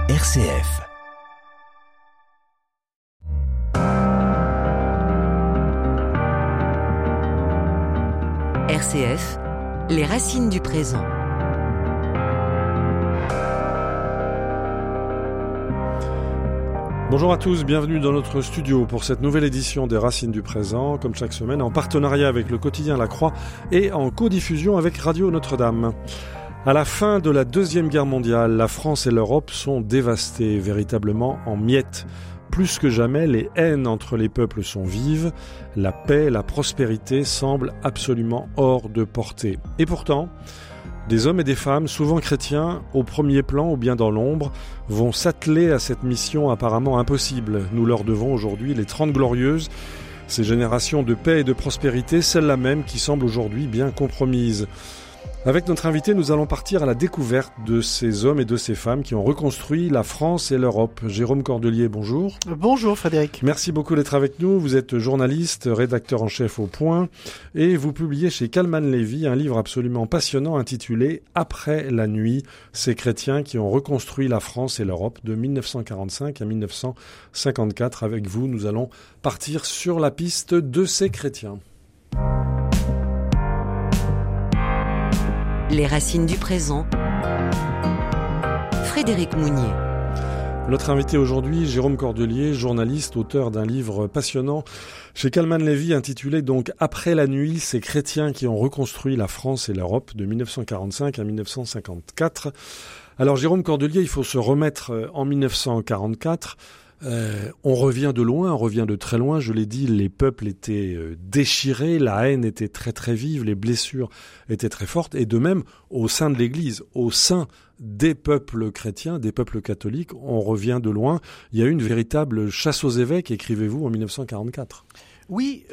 RCF. RCF, les racines du présent. Bonjour à tous, bienvenue dans notre studio pour cette nouvelle édition des Racines du présent, comme chaque semaine en partenariat avec le quotidien La Croix et en codiffusion avec Radio Notre-Dame. À la fin de la Deuxième Guerre mondiale, la France et l'Europe sont dévastées, véritablement en miettes. Plus que jamais, les haines entre les peuples sont vives, la paix, la prospérité semblent absolument hors de portée. Et pourtant, des hommes et des femmes, souvent chrétiens, au premier plan ou bien dans l'ombre, vont s'atteler à cette mission apparemment impossible. Nous leur devons aujourd'hui les 30 Glorieuses, ces générations de paix et de prospérité, celles-là même qui semblent aujourd'hui bien compromises. Avec notre invité, nous allons partir à la découverte de ces hommes et de ces femmes qui ont reconstruit la France et l'Europe. Jérôme Cordelier, bonjour. Bonjour Frédéric. Merci beaucoup d'être avec nous. Vous êtes journaliste, rédacteur en chef au Point et vous publiez chez Calman Lévy un livre absolument passionnant intitulé « Après la nuit, ces chrétiens qui ont reconstruit la France et l'Europe de 1945 à 1954 ». Avec vous, nous allons partir sur la piste de ces chrétiens. Les racines du présent. Frédéric Mounier. Notre invité aujourd'hui, Jérôme Cordelier, journaliste, auteur d'un livre passionnant chez Calman Lévy intitulé donc « Après la nuit, ces chrétiens qui ont reconstruit la France et l'Europe de 1945 à 1954 ». Alors Jérôme Cordelier, il faut se remettre en 1944. On revient de loin, on revient de très loin. Je l'ai dit, les peuples étaient déchirés, la haine était très très vive, les blessures étaient très fortes. Et de même, au sein de l'Église, au sein des peuples chrétiens, des peuples catholiques, on revient de loin. Il y a eu une véritable chasse aux évêques, écrivez-vous, en 1944. Oui,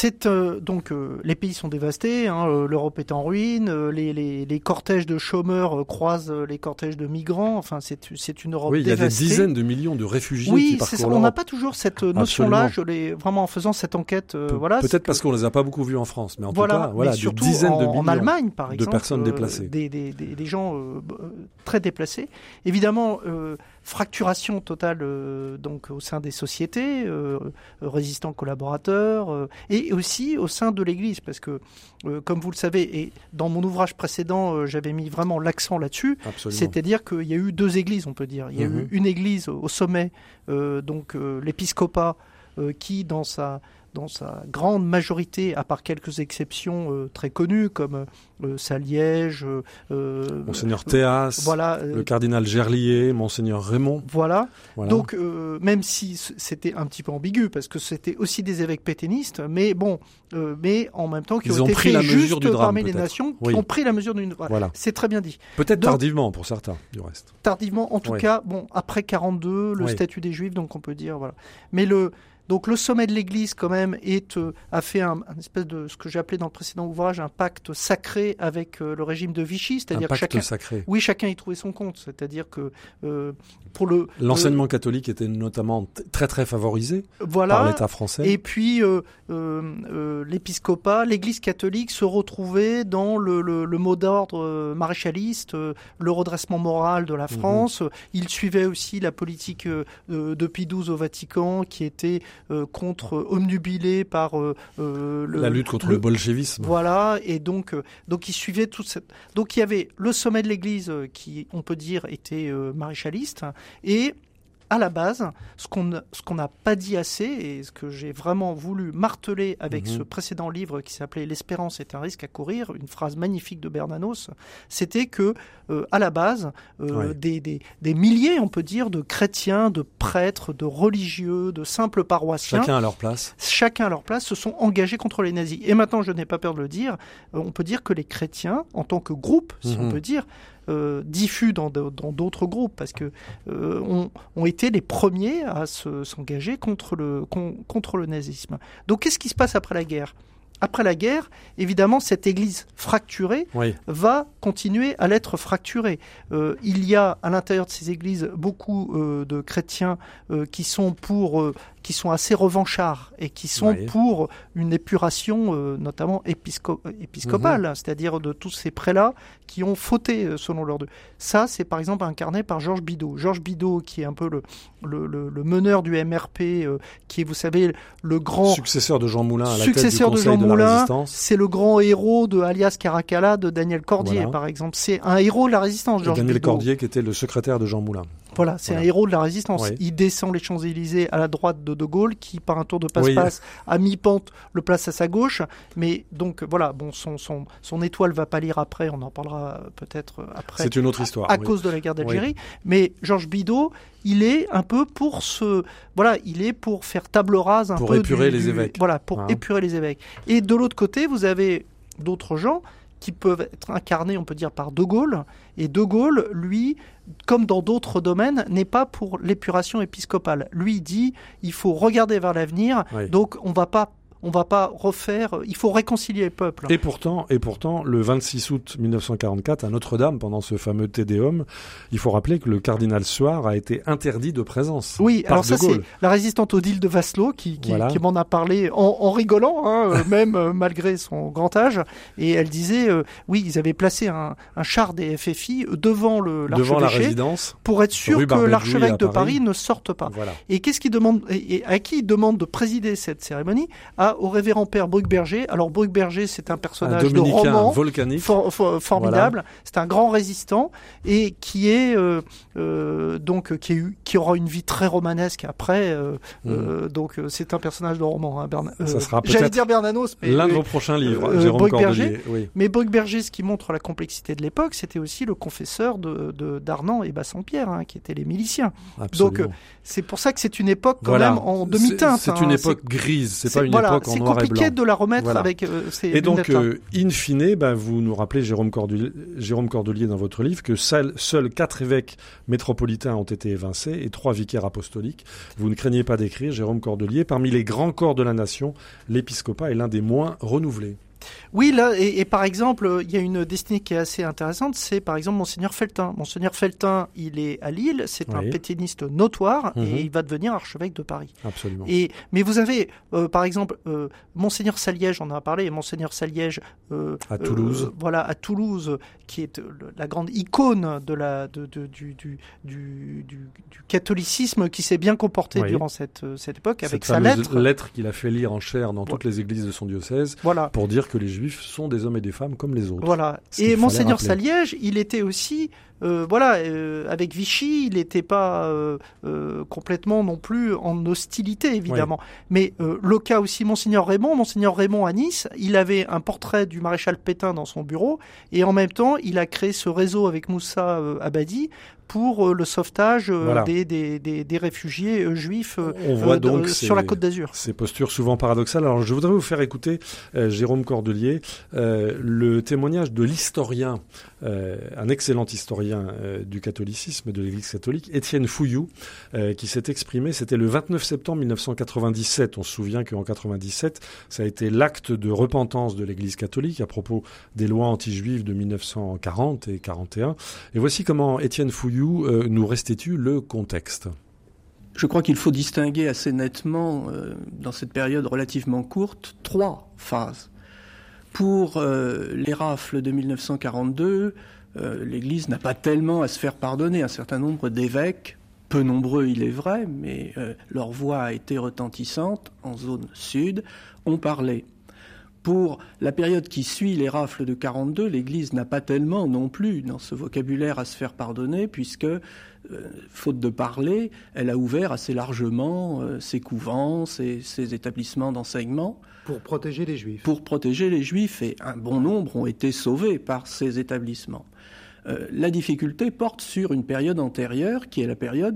les pays sont dévastés, l'Europe est en ruine, les cortèges de chômeurs croisent les cortèges de migrants, enfin c'est une Europe dévastée. Oui, il y a des dizaines de millions de réfugiés qui parcourent l'Europe. On n'a pas toujours cette notion-là, vraiment en faisant cette enquête, Peut-être parce qu'on les a pas beaucoup vus en France, mais en tout cas, mais surtout des dizaines de millions en Allemagne, par exemple, de personnes déplacées. Des gens très déplacés. Évidemment, fracturation totale donc au sein des sociétés, résistants collaborateurs, et aussi au sein de l'Église, parce que, comme vous le savez, et dans mon ouvrage précédent, j'avais mis vraiment l'accent là-dessus. Absolument. C'est-à-dire qu'il y a eu deux églises, on peut dire. Il y a eu une église au sommet, l'épiscopat, qui, dans sa grande majorité, à part quelques exceptions très connues comme Saliège, Monseigneur Théas, le cardinal Gerlier, Monseigneur Raymond. Voilà. Donc, même si c'était un petit peu ambigu, parce que c'était aussi des évêques pétainistes, mais en même temps, qui ont été faits juste parmi les nations, qui ont pris la mesure d'une... Voilà. C'est très bien dit. Peut-être tardivement pour certains, du reste. Tardivement, en tout cas, après 42, le statut des Juifs, donc on peut dire, voilà. Mais Donc le sommet de l'Église quand même a fait un espèce de ce que j'ai appelé dans le précédent ouvrage un pacte sacré avec le régime de Vichy, c'est-à-dire que chacun y trouvait son compte, c'est-à-dire que pour l'enseignement catholique était notamment très très favorisé par l'État français. Et puis l'épiscopat, l'Église catholique se retrouvait dans le mot d'ordre maréchaliste, le redressement moral de la France. Il suivait aussi la politique de Pie XII au Vatican, qui était omnubilé par la lutte contre le bolchevisme. Voilà, et donc il suivait toute cette... Donc il y avait le sommet de l'Église qui, on peut dire, était maréchaliste, et à la base, ce qu'on n'a pas dit assez, et ce que j'ai vraiment voulu marteler avec ce précédent livre qui s'appelait « L'espérance est un risque à courir », une phrase magnifique de Bernanos, c'était que, à la base, des milliers, on peut dire, de chrétiens, de prêtres, de religieux, de simples paroissiens, chacun à leur place, se sont engagés contre les nazis. Et maintenant, je n'ai pas peur de le dire, on peut dire que les chrétiens, en tant que groupe, si on peut dire, diffus dans d'autres groupes, parce que ont été les premiers à s'engager contre le nazisme. Donc qu'est-ce qui se passe après la guerre ? Après la guerre, évidemment, cette église fracturée va continuer à l'être fracturée. Il y a à l'intérieur de ces églises beaucoup de chrétiens qui sont pour qui sont assez revanchards et qui sont pour une épuration notamment épiscopale, c'est-à-dire de tous ces prélats qui ont fauté selon leur Dieu. Ça, c'est par exemple incarné par Georges Bidault. Georges Bidault, qui est un peu le meneur du MRP, qui est, vous savez, le grand successeur de Jean Moulin à la tête du Conseil de la Résistance. C'est le grand héros de Alias Caracalla de Daniel Cordier, par exemple. C'est un héros de la Résistance, Georges Bidault. Daniel Cordier, qui était le secrétaire de Jean Moulin. Voilà, c'est un héros de la Résistance. Oui. Il descend les Champs-Élysées à la droite de De Gaulle, qui, par un tour de passe-passe, à mi-pente, le place à sa gauche. Mais donc, voilà, bon, son étoile va pâlir après, on en parlera peut-être après. C'est une autre histoire. À cause de la guerre d'Algérie. Mais Georges Bidault, il est un peu pour il est pour faire table rase un peu. Pour épurer les évêques. Voilà, pour épurer les évêques. Et de l'autre côté, vous avez d'autres gens qui peuvent être incarnés, on peut dire, par De Gaulle. Et De Gaulle, lui, comme dans d'autres domaines, n'est pas pour l'épuration épiscopale. Lui dit, il faut regarder vers l'avenir, donc on va pas refaire, il faut réconcilier le peuple. Et pourtant, le 26 août 1944, à Notre-Dame, pendant ce fameux Te Deum, il faut rappeler que le cardinal Suard a été interdit de présence. Oui, par alors ça De Gaulle. C'est la résistante Odile de Vasselot qui m'en a parlé en rigolant, même malgré son grand âge. Et elle disait, oui, ils avaient placé un char des FFI devant la résidence pour être sûr que l'archevêque de Paris ne sorte pas. Voilà. Et qu'est-ce qu'il demande, et à qui il demande de présider cette cérémonie? Au révérend père Bruckberger. Alors Bruckberger, c'est un personnage de roman volcanique, formidable. Voilà. C'est un grand résistant et qui est qui aura une vie très romanesque après. Donc c'est un personnage de roman. Ça sera j'allais dire Bernanos, mais l'un de vos prochains livres, Jérôme Cordelier. Oui. Mais Bruckberger, ce qui montre la complexité de l'époque, c'était aussi le confesseur d'Arnan et Bassompierre, qui étaient les miliciens. Absolument. Donc c'est pour ça que c'est une époque quand même en demi-teinte. C'est une époque grise. C'est pas une époque en noir et blanc. C'est compliqué de la remettre avec ces lunettes. Et donc, in fine, vous nous rappelez, Jérôme Cordelier, dans votre livre, que seuls 4 évêques métropolitains ont été évincés et 3 vicaires apostoliques. Vous ne craignez pas d'écrire, Jérôme Cordelier, parmi les grands corps de la nation, l'épiscopat est l'un des moins renouvelés. Oui, là, et par exemple, il y a une destinée qui est assez intéressante, c'est par exemple Monseigneur Feltin. Monseigneur Feltin, il est à Lille, c'est un pétainiste notoire, et il va devenir archevêque de Paris. Absolument. Mais vous avez, par exemple, Monseigneur Saliège, on en a parlé, Monseigneur Saliège à Toulouse. À Toulouse, qui est la grande icône du catholicisme qui s'est bien comporté durant cette époque, avec sa lettre qu'il a fait lire en chair dans toutes les églises de son diocèse, pour dire que les Juifs sont des hommes et des femmes comme les autres. Voilà. Et Monseigneur Saliège, il était aussi, avec Vichy, il n'était pas complètement non plus en hostilité, évidemment. Mais le cas aussi, Monseigneur Raymond à Nice, il avait un portrait du maréchal Pétain dans son bureau, et en même temps, il a créé ce réseau avec Moussa Abadi pour le sauvetage des réfugiés juifs sur la Côte d'Azur. Ces postures souvent paradoxales. Alors je voudrais vous faire écouter, Jérôme Cordelier, le témoignage de l'historien, un excellent historien du catholicisme, de l'Église catholique, Étienne Fouillou, qui s'est exprimé, c'était le 29 septembre 1997. On se souvient qu'en 97, ça a été l'acte de repentance de l'Église catholique à propos des lois anti-juives de 1940 et 41. Et voici comment Étienne Fouillou nous restitue le contexte. Je crois qu'il faut distinguer assez nettement, dans cette période relativement courte, 3 phases. Pour les rafles de 1942, l'Église n'a pas tellement à se faire pardonner. Un certain nombre d'évêques, peu nombreux il est vrai, mais leur voix a été retentissante en zone sud, ont parlé. Pour la période qui suit les rafles de 42, l'Église n'a pas tellement non plus dans ce vocabulaire à se faire pardonner, puisque, faute de parler, elle a ouvert assez largement ses couvents, ses établissements d'enseignement. Pour protéger les Juifs. Pour protéger les Juifs, et un bon nombre ont été sauvés par ces établissements. La difficulté porte sur une période antérieure, qui est la période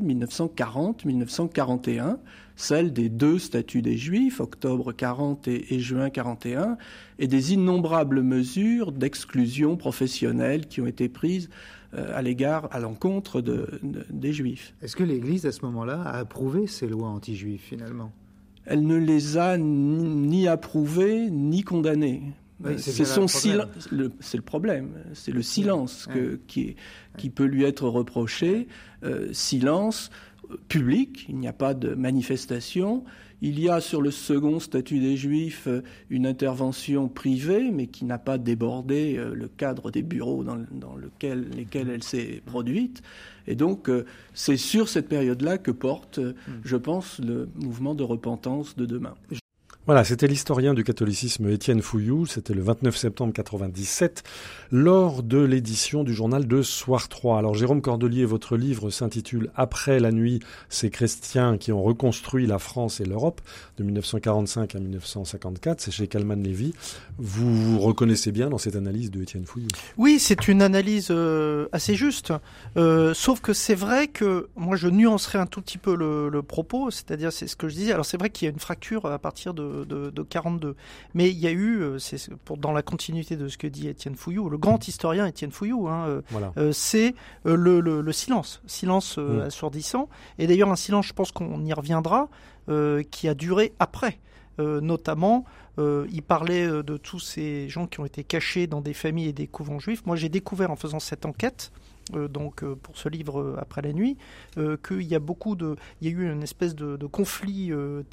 1940-1941, celle des 2 statuts des Juifs, octobre 40 et juin 41, et des innombrables mesures d'exclusion professionnelle qui ont été prises à l'encontre des Juifs. Est-ce que l'Église, à ce moment-là, a approuvé ces lois anti-juives, finalement ? Elle ne les a ni approuvées, ni condamnées. Oui, c'est le problème, c'est le silence qui peut lui être reproché, silence public, il n'y a pas de manifestation. Il y a sur le second statut des Juifs une intervention privée, mais qui n'a pas débordé le cadre des bureaux dans lesquels elle s'est produite. Et donc, c'est sur cette période-là que porte, je pense, le mouvement de repentance de demain. Voilà, c'était l'historien du catholicisme Étienne Fouilloux, c'était le 29 septembre 97, lors de l'édition du journal de Soir 3. Alors Jérôme Cordelier, votre livre s'intitule « Après la nuit, ces chrétiens qui ont reconstruit la France et l'Europe » de 1945 à 1954, c'est chez Calman Lévy. Vous vous reconnaissez bien dans cette analyse de Étienne Fouilloux? Oui, c'est une analyse assez juste, sauf que c'est vrai que moi je nuancerais un tout petit peu le propos, c'est-à-dire c'est ce que je disais. Alors c'est vrai qu'il y a une fracture à partir de 42. Mais il y a eu, dans la continuité de ce que dit Étienne Fouilloux, le grand historien Étienne Fouilloux, c'est le silence assourdissant. Et d'ailleurs un silence, je pense qu'on y reviendra, qui a duré après. Notamment, il parlait de tous ces gens qui ont été cachés dans des familles et des couvents juifs. Moi j'ai découvert en faisant cette enquête, pour ce livre Après la nuit, qu'il y a il y a eu une espèce de conflit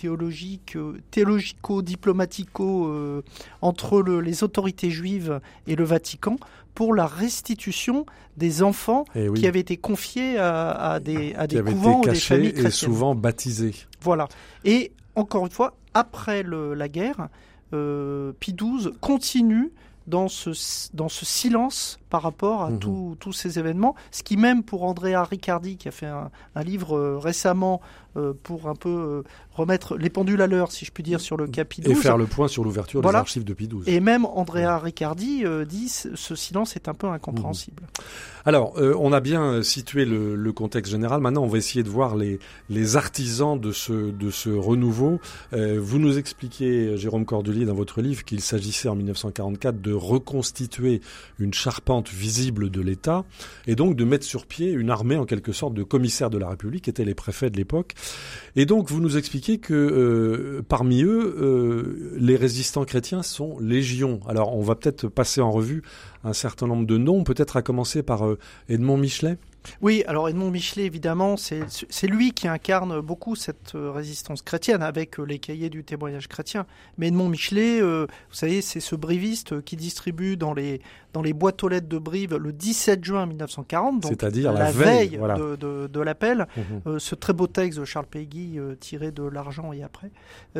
théologico-diplomatico entre les autorités juives et le Vatican pour la restitution des enfants qui avaient été confiés à des couvents ou des familles chrétiennes. Et souvent baptisés. Voilà. Et encore une fois, après la guerre, Pie XII continue dans ce silence par rapport à tous ces événements, ce qui même pour Andrea Riccardi, qui a fait un livre récemment pour un peu remettre les pendules à l'heure, si je puis dire, sur le cas Pie XII. Et faire le point sur l'ouverture des archives de Pie XII. Et même Andrea Riccardi dit ce silence est un peu incompréhensible. Alors, on a bien situé le contexte général. Maintenant, on va essayer de voir les artisans de ce renouveau. Vous nous expliquez, Jérôme Cordelier, dans votre livre, qu'il s'agissait en 1944 de reconstituer une charpente visible de l'État et donc de mettre sur pied une armée, en quelque sorte, de commissaires de la République, qui étaient les préfets de l'époque. Et donc, vous nous expliquez que parmi eux, les résistants chrétiens sont légion. Alors, on va peut-être passer en revue un certain nombre de noms, peut-être à commencer par Edmond Michelet. Oui, alors Edmond Michelet, évidemment, c'est lui qui incarne beaucoup cette résistance chrétienne avec les cahiers du témoignage chrétien. Mais Edmond Michelet, vous savez, c'est ce briviste qui distribue dans les boîtes aux lettres de Brive le 17 juin 1940, donc c'est-à-dire la veille voilà. de l'appel, ce très beau texte de Charles Péguy tiré de L'Argent et après,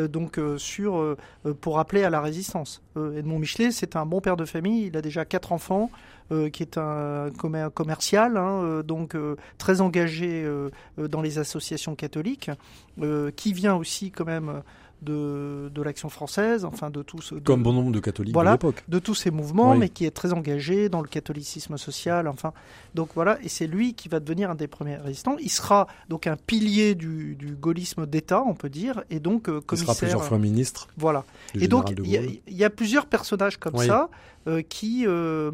pour appeler à la résistance. Edmond Michelet, c'est un bon père de famille, il a déjà 4 enfants, qui est un commercial, très engagé dans les associations catholiques, qui vient aussi quand même de l'Action française, de tous... Comme bon nombre de catholiques de l'époque. De tous ces mouvements, mais qui est très engagé dans le catholicisme social, Donc voilà, et c'est lui qui va devenir un des premiers résistants. Il sera donc un pilier du gaullisme d'État, on peut dire, et donc commissaire... Il sera plusieurs fois ministre. Voilà. Et donc, il y a plusieurs personnages comme ça qui...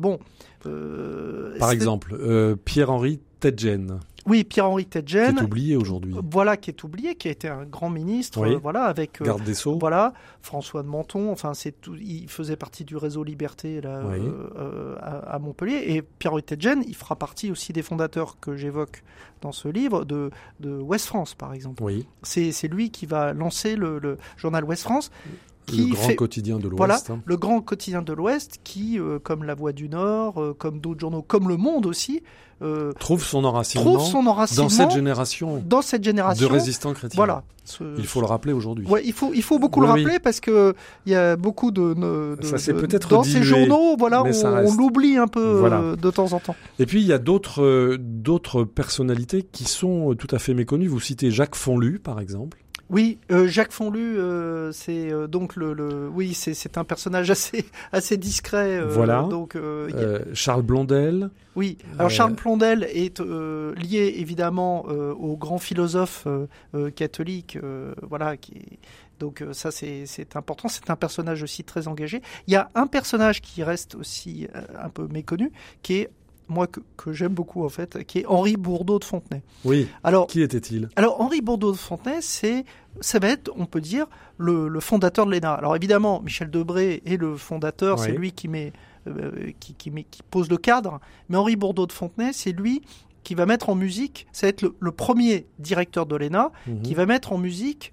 Par exemple, Pierre-Henri Tedjen. Oui, Pierre-Henri Tedjen. Qui est oublié aujourd'hui. Voilà, qui est oublié, qui a été un grand ministre, avec... Garde des Sceaux. Voilà, François de Menton, il faisait partie du réseau Liberté à Montpellier. Et Pierre-Henri Tedjen, il fera partie aussi des fondateurs que j'évoque dans ce livre, de Ouest France, par exemple. Oui. C'est lui qui va lancer le journal Ouest France. Le grand quotidien de l'Ouest. Voilà, le grand quotidien de l'Ouest qui, comme La Voix du Nord, comme d'autres journaux, comme Le Monde aussi, trouve son enracinement dans cette génération de résistants chrétiens. Voilà. Il faut le rappeler aujourd'hui. Ouais, il faut beaucoup le rappeler parce que il y a beaucoup dans ces journaux, on l'oublie un peu de temps en temps. Et puis il y a d'autres personnalités qui sont tout à fait méconnues. Vous citez Jacques Fonlu, par exemple. Oui, Jacques Fonlu, c'est donc c'est un personnage assez discret. Voilà. Charles Blondel. Oui. Alors Charles Blondel est lié évidemment au grand philosophe catholique, Donc ça c'est important, c'est un personnage aussi très engagé. Il y a un personnage qui reste aussi un peu méconnu, qui est moi que j'aime beaucoup en fait, qui est Henri Bourdeau de Fontenay. Oui. Alors, qui était-il ? Alors Henri Bourdeau de Fontenay, ça va être, on peut dire, le fondateur de l'ENA. Alors évidemment, Michel Debré est le fondateur, c'est lui qui pose le cadre. Mais Henri Bourdeau de Fontenay, c'est lui qui va mettre en musique, ça va être le premier directeur de l'ENA qui va mettre en musique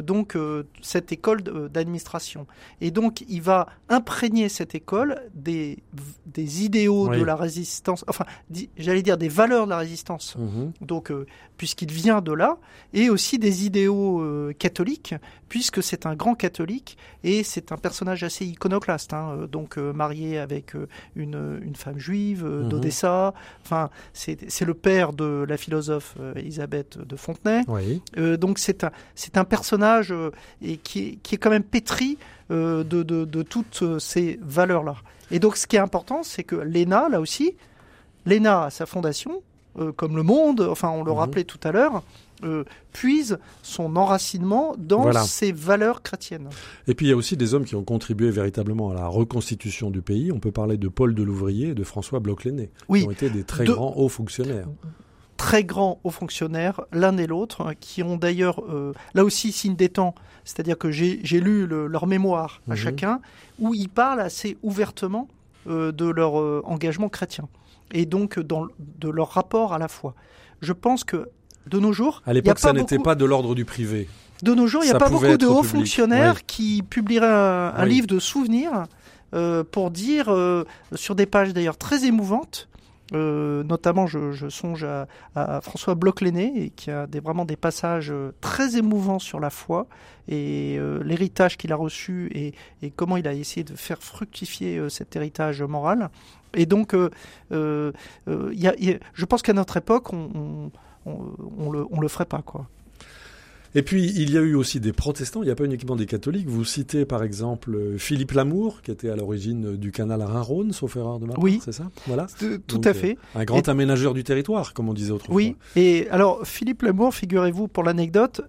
cette école d'administration. Et donc, il va imprégner cette école des idéaux de la résistance, enfin, j'allais dire des valeurs de la résistance, donc, puisqu'il vient de là, et aussi des idéaux catholiques, puisque c'est un grand catholique, et c'est un personnage assez iconoclaste, donc marié avec une femme juive d'Odessa, enfin, c'est le père de la philosophe Élisabeth de Fontenay, donc c'est un personnage et qui est quand même pétri de toutes ces valeurs-là. Et donc, ce qui est important, c'est que l'ENA, là aussi, l'ENA a sa fondation, comme le Monde, enfin, on le rappelait tout à l'heure, puise son enracinement dans ces valeurs chrétiennes. Et puis, il y a aussi des hommes qui ont contribué véritablement à la reconstitution du pays. On peut parler de Paul Delouvrier et de François Bloch-Lenné, qui ont été des très grands hauts fonctionnaires. Très grands hauts fonctionnaires, l'un et l'autre, qui ont d'ailleurs, là aussi, signe des temps, c'est-à-dire que j'ai lu leur mémoire à chacun, où ils parlent assez ouvertement de leur engagement chrétien, et donc de leur rapport à la foi. Je pense que, de nos jours... À l'époque, ça n'était pas de l'ordre du privé. De nos jours, il n'y a pas beaucoup de hauts fonctionnaires qui publieraient un livre de souvenirs pour dire, sur des pages d'ailleurs très émouvantes, notamment je songe à François Bloch-Lenné, qui a vraiment des passages très émouvants sur la foi et l'héritage qu'il a reçu et comment il a essayé de faire fructifier cet héritage moral. Et donc, je pense qu'à notre époque, on le ferait pas, quoi. Et puis, il y a eu aussi des protestants, il n'y a pas uniquement des catholiques. Vous citez par exemple Philippe Lamour, qui était à l'origine du canal Rhin-Rhône, sauf erreur de ma part, c'est ça ? Voilà. Tout à fait. Un grand aménageur du territoire, comme on disait autrefois. Oui, et alors Philippe Lamour, figurez-vous, pour l'anecdote,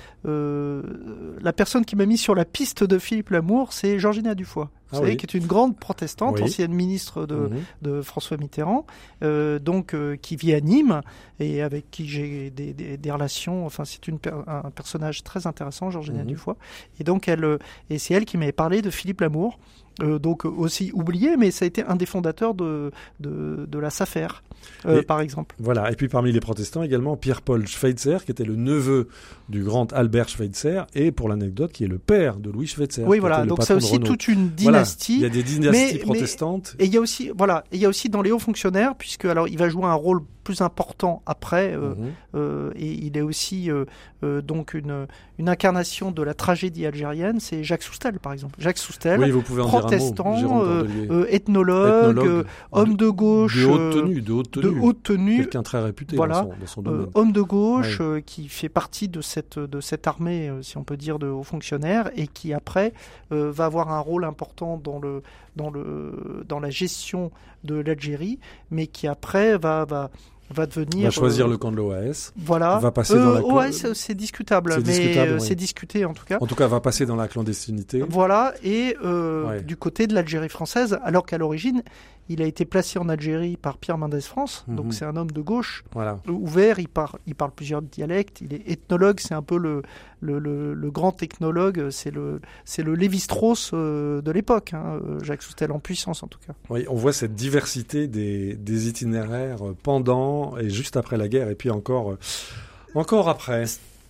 la personne qui m'a mis sur la piste de Philippe Lamour, c'est Georgina Dufoy. Vous savez, qui est une grande protestante, ancienne ministre de François Mitterrand, qui vit à Nîmes et avec qui j'ai des relations. Enfin, c'est un personnage très intéressant, Georgina Dufoy. Et donc, c'est elle qui m'avait parlé de Philippe Lamour. Donc aussi oublié, mais ça a été un des fondateurs de la SAFER, par exemple. Voilà, et puis parmi les protestants également, Pierre-Paul Schweitzer, qui était le neveu du grand Albert Schweitzer, et pour l'anecdote, qui est le père de Louis Schweitzer. Oui, voilà, donc ça aussi toute une dynastie. Voilà, il y a des dynasties protestantes. Et il y a aussi dans les hauts fonctionnaires, puisque alors il va jouer un rôle plus important après, et il est aussi donc une incarnation de la tragédie algérienne, c'est Jacques Soustel, par exemple. Jacques Soustel, protestant, ethnologue, homme de gauche, de haute tenue, quelqu'un très réputé dans son domaine. Homme de gauche qui fait partie de cette armée, si on peut dire, de hauts fonctionnaires, et qui après va avoir un rôle important dans la gestion de l'Algérie, mais qui après va devenir... Va choisir le camp de l'OAS. Voilà. Va passer dans la... OAS, c'est discutable, c'est discuté en tout cas. En tout cas, va passer dans la clandestinité. Voilà, et du côté de l'Algérie française, alors qu'à l'origine, il a été placé en Algérie par Pierre Mendès France, donc c'est un homme de gauche, ouvert, il parle plusieurs dialectes, il est ethnologue, c'est un peu le grand technologue, c'est le Lévi-Strauss de l'époque, Jacques Soustel en puissance en tout cas. Oui, on voit cette diversité des itinéraires pendant et juste après la guerre, et puis encore après.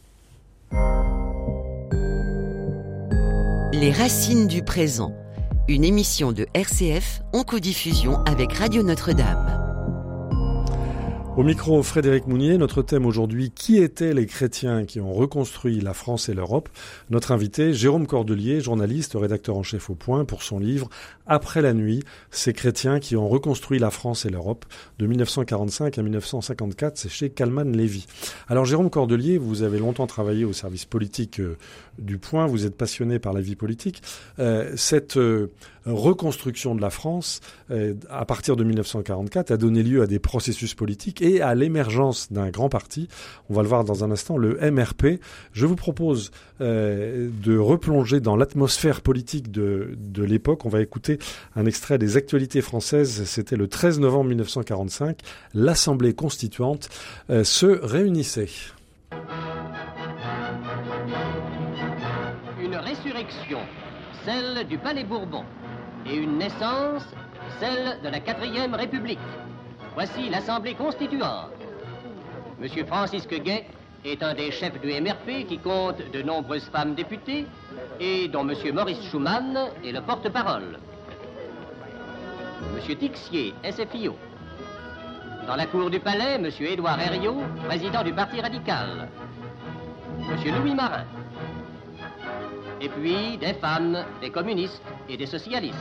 Les racines du présent. Une émission de RCF en codiffusion avec Radio Notre-Dame. Au micro, Frédéric Mounier, notre thème aujourd'hui, qui étaient les chrétiens qui ont reconstruit la France et l'Europe ? Notre invité, Jérôme Cordelier, journaliste, rédacteur en chef au Point, pour son livre « Après la nuit, ces chrétiens qui ont reconstruit la France et l'Europe » de 1945 à 1954, c'est chez Calman Lévy. Alors Jérôme Cordelier, vous avez longtemps travaillé au service politique du Point, vous êtes passionné par la vie politique. Cette reconstruction de la France, à partir de 1944, a donné lieu à des processus politiques et à l'émergence d'un grand parti. On va le voir dans un instant, le MRP. Je vous propose de replonger dans l'atmosphère politique de l'époque. On va écouter un extrait des actualités françaises. C'était le 13 novembre 1945. L'Assemblée constituante se réunissait. Une résurrection, celle du Palais Bourbon, et une naissance, celle de la 4e République. Voici l'Assemblée constituante, M. Francisque Gay est un des chefs du MRP qui compte de nombreuses femmes députées et dont M. Maurice Schumann est le porte-parole. M. Tixier, SFIO. Dans la cour du palais, M. Édouard Herriot, président du Parti radical. M. Louis Marin. Et puis des femmes, des communistes et des socialistes.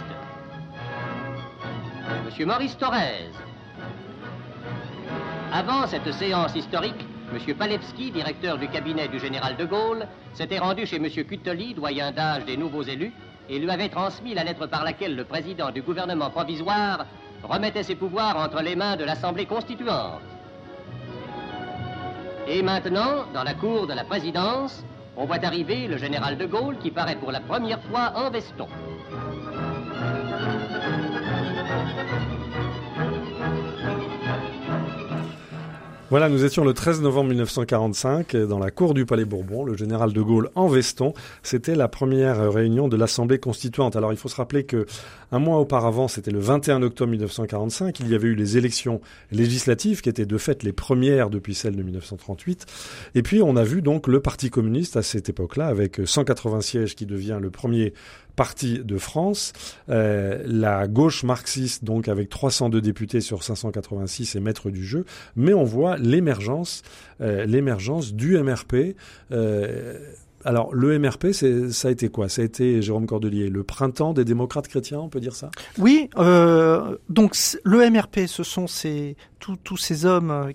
M. Maurice Thorez. Avant cette séance historique, M. Palevski, directeur du cabinet du général de Gaulle, s'était rendu chez M. Cutoli, doyen d'âge des nouveaux élus, et lui avait transmis la lettre par laquelle le président du gouvernement provisoire remettait ses pouvoirs entre les mains de l'Assemblée constituante. Et maintenant, dans la cour de la présidence, on voit arriver le général de Gaulle qui paraît pour la première fois en veston. Voilà, nous étions le 13 novembre 1945 dans la cour du Palais Bourbon, le général de Gaulle en veston. C'était la première réunion de l'Assemblée constituante. Alors il faut se rappeler que un mois auparavant, c'était le 21 octobre 1945, il y avait eu les élections législatives qui étaient de fait les premières depuis celles de 1938. Et puis on a vu donc le Parti communiste à cette époque-là avec 180 sièges qui devient le premier parti de France, la gauche marxiste donc avec 302 députés sur 586 est maître du jeu, mais on voit l'émergence du MRP. Alors le MRP, ça a été quoi? Ça a été, Jérôme Cordelier, le printemps des démocrates chrétiens, on peut dire ça? Oui, donc le MRP, ce sont tous ces hommes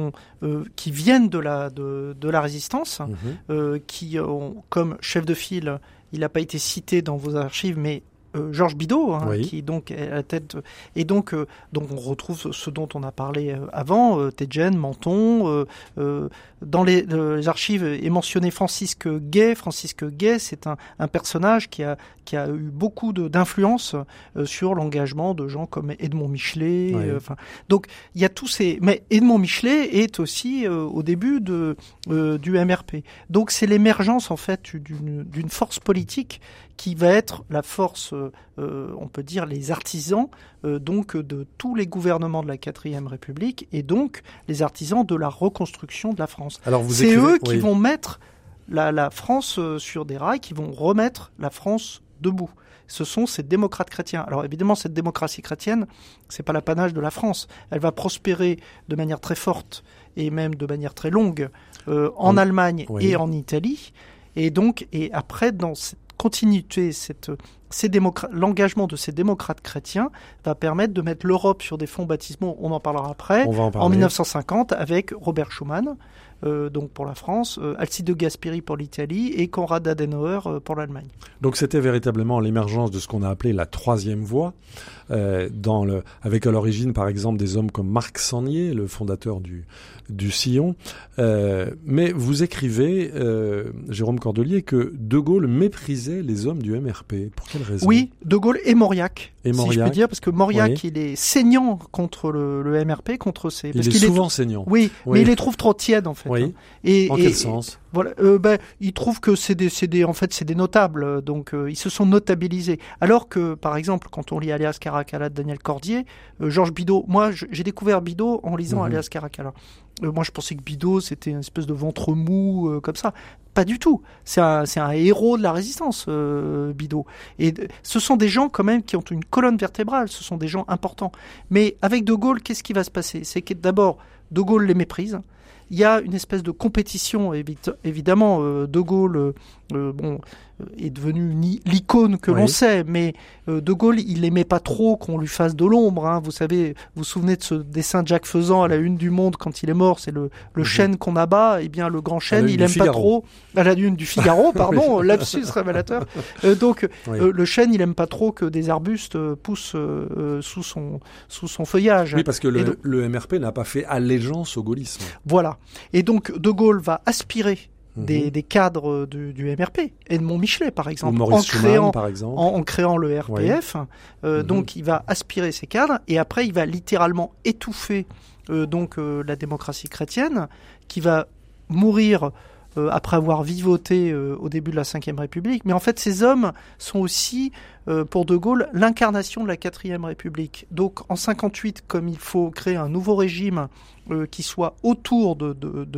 qui viennent de la résistance, qui ont comme chef de file. Il n'a pas été cité dans vos archives, mais Georges Bidault, oui. Qui donc est à la tête. Et donc on retrouve ce dont on a parlé avant, Tedjen, Menton. Dans les archives est mentionné Francisque Gay. Francisque Gay, c'est un personnage qui a eu beaucoup d'influence sur l'engagement de gens comme Edmond Michelet. Oui. Donc il y a tous ces. Mais Edmond Michelet est aussi au début du MRP. Donc c'est l'émergence en fait d'une force politique qui va être la force, on peut dire, les artisans donc de tous les gouvernements de la 4e République et donc les artisans de la reconstruction de la France. Alors c'est eux qui vont mettre la France sur des rails, qui vont remettre la France debout. Ce sont ces démocrates chrétiens. Alors évidemment, cette démocratie chrétienne, c'est pas l'apanage de la France. Elle va prospérer de manière très forte et même de manière très longue en Allemagne et en Italie. Et après, dans cette continuité, l'engagement de ces démocrates chrétiens va permettre de mettre l'Europe sur des fonds baptismaux, on en parlera après, en 1950 avec Robert Schuman, donc pour la France, Alcide de Gasperi pour l'Italie et Konrad Adenauer pour l'Allemagne. Donc c'était véritablement l'émergence de ce qu'on a appelé la troisième voie, avec à l'origine par exemple des hommes comme Marc Sangnier, le fondateur du Sillon. Mais vous écrivez, Jérôme Cordelier, que De Gaulle méprisait les hommes du MRP. Pour quelle raison? Oui, De Gaulle et Mauriac. Si je peux dire, parce que Mauriac, il est saignant contre le MRP, contre ces... Il est souvent saignant. Oui, mais il les trouve trop tièdes, en fait. Oui. En quel sens? Voilà, il trouve que c'est des notables, donc ils se sont notabilisés. Alors que, par exemple, quand on lit Alias Caracalla de Daniel Cordier, Georges Bidault, moi j'ai découvert Bidault en lisant Alias Caracalla. Moi je pensais que Bidault c'était une espèce de ventre mou comme ça. Pas du tout. C'est un héros de la résistance, Bidault. Et ce sont des gens quand même qui ont une colonne vertébrale, ce sont des gens importants. Mais avec De Gaulle, qu'est-ce qui va se passer? C'est que d'abord, De Gaulle les méprise. Il y a une espèce de compétition, évidemment, De Gaulle est devenu l'icône que l'on sait, mais De Gaulle, il n'aimait pas trop qu'on lui fasse de l'ombre. Hein. Vous savez, vous vous souvenez de ce dessin de Jacques Faisan à la une du Monde quand il est mort, c'est le chêne qu'on abat. Eh bien, le grand chêne, il n'aime pas trop. À la une du Figaro, pardon, lapsus révélateur. Le chêne, il n'aime pas trop que des arbustes poussent sous son feuillage. Oui, parce que le MRP n'a pas fait allégeance au gaullisme. Voilà. Et donc, De Gaulle va aspirer des cadres du MRP, Edmond Michelet par exemple, en créant le RPF. Donc il va aspirer ces cadres et après il va littéralement étouffer la démocratie chrétienne qui va mourir après avoir vivoté au début de la Ve République. Mais en fait, ces hommes sont aussi, pour De Gaulle, l'incarnation de la Quatrième République. Donc, en 58, comme il faut créer un nouveau régime qui soit autour de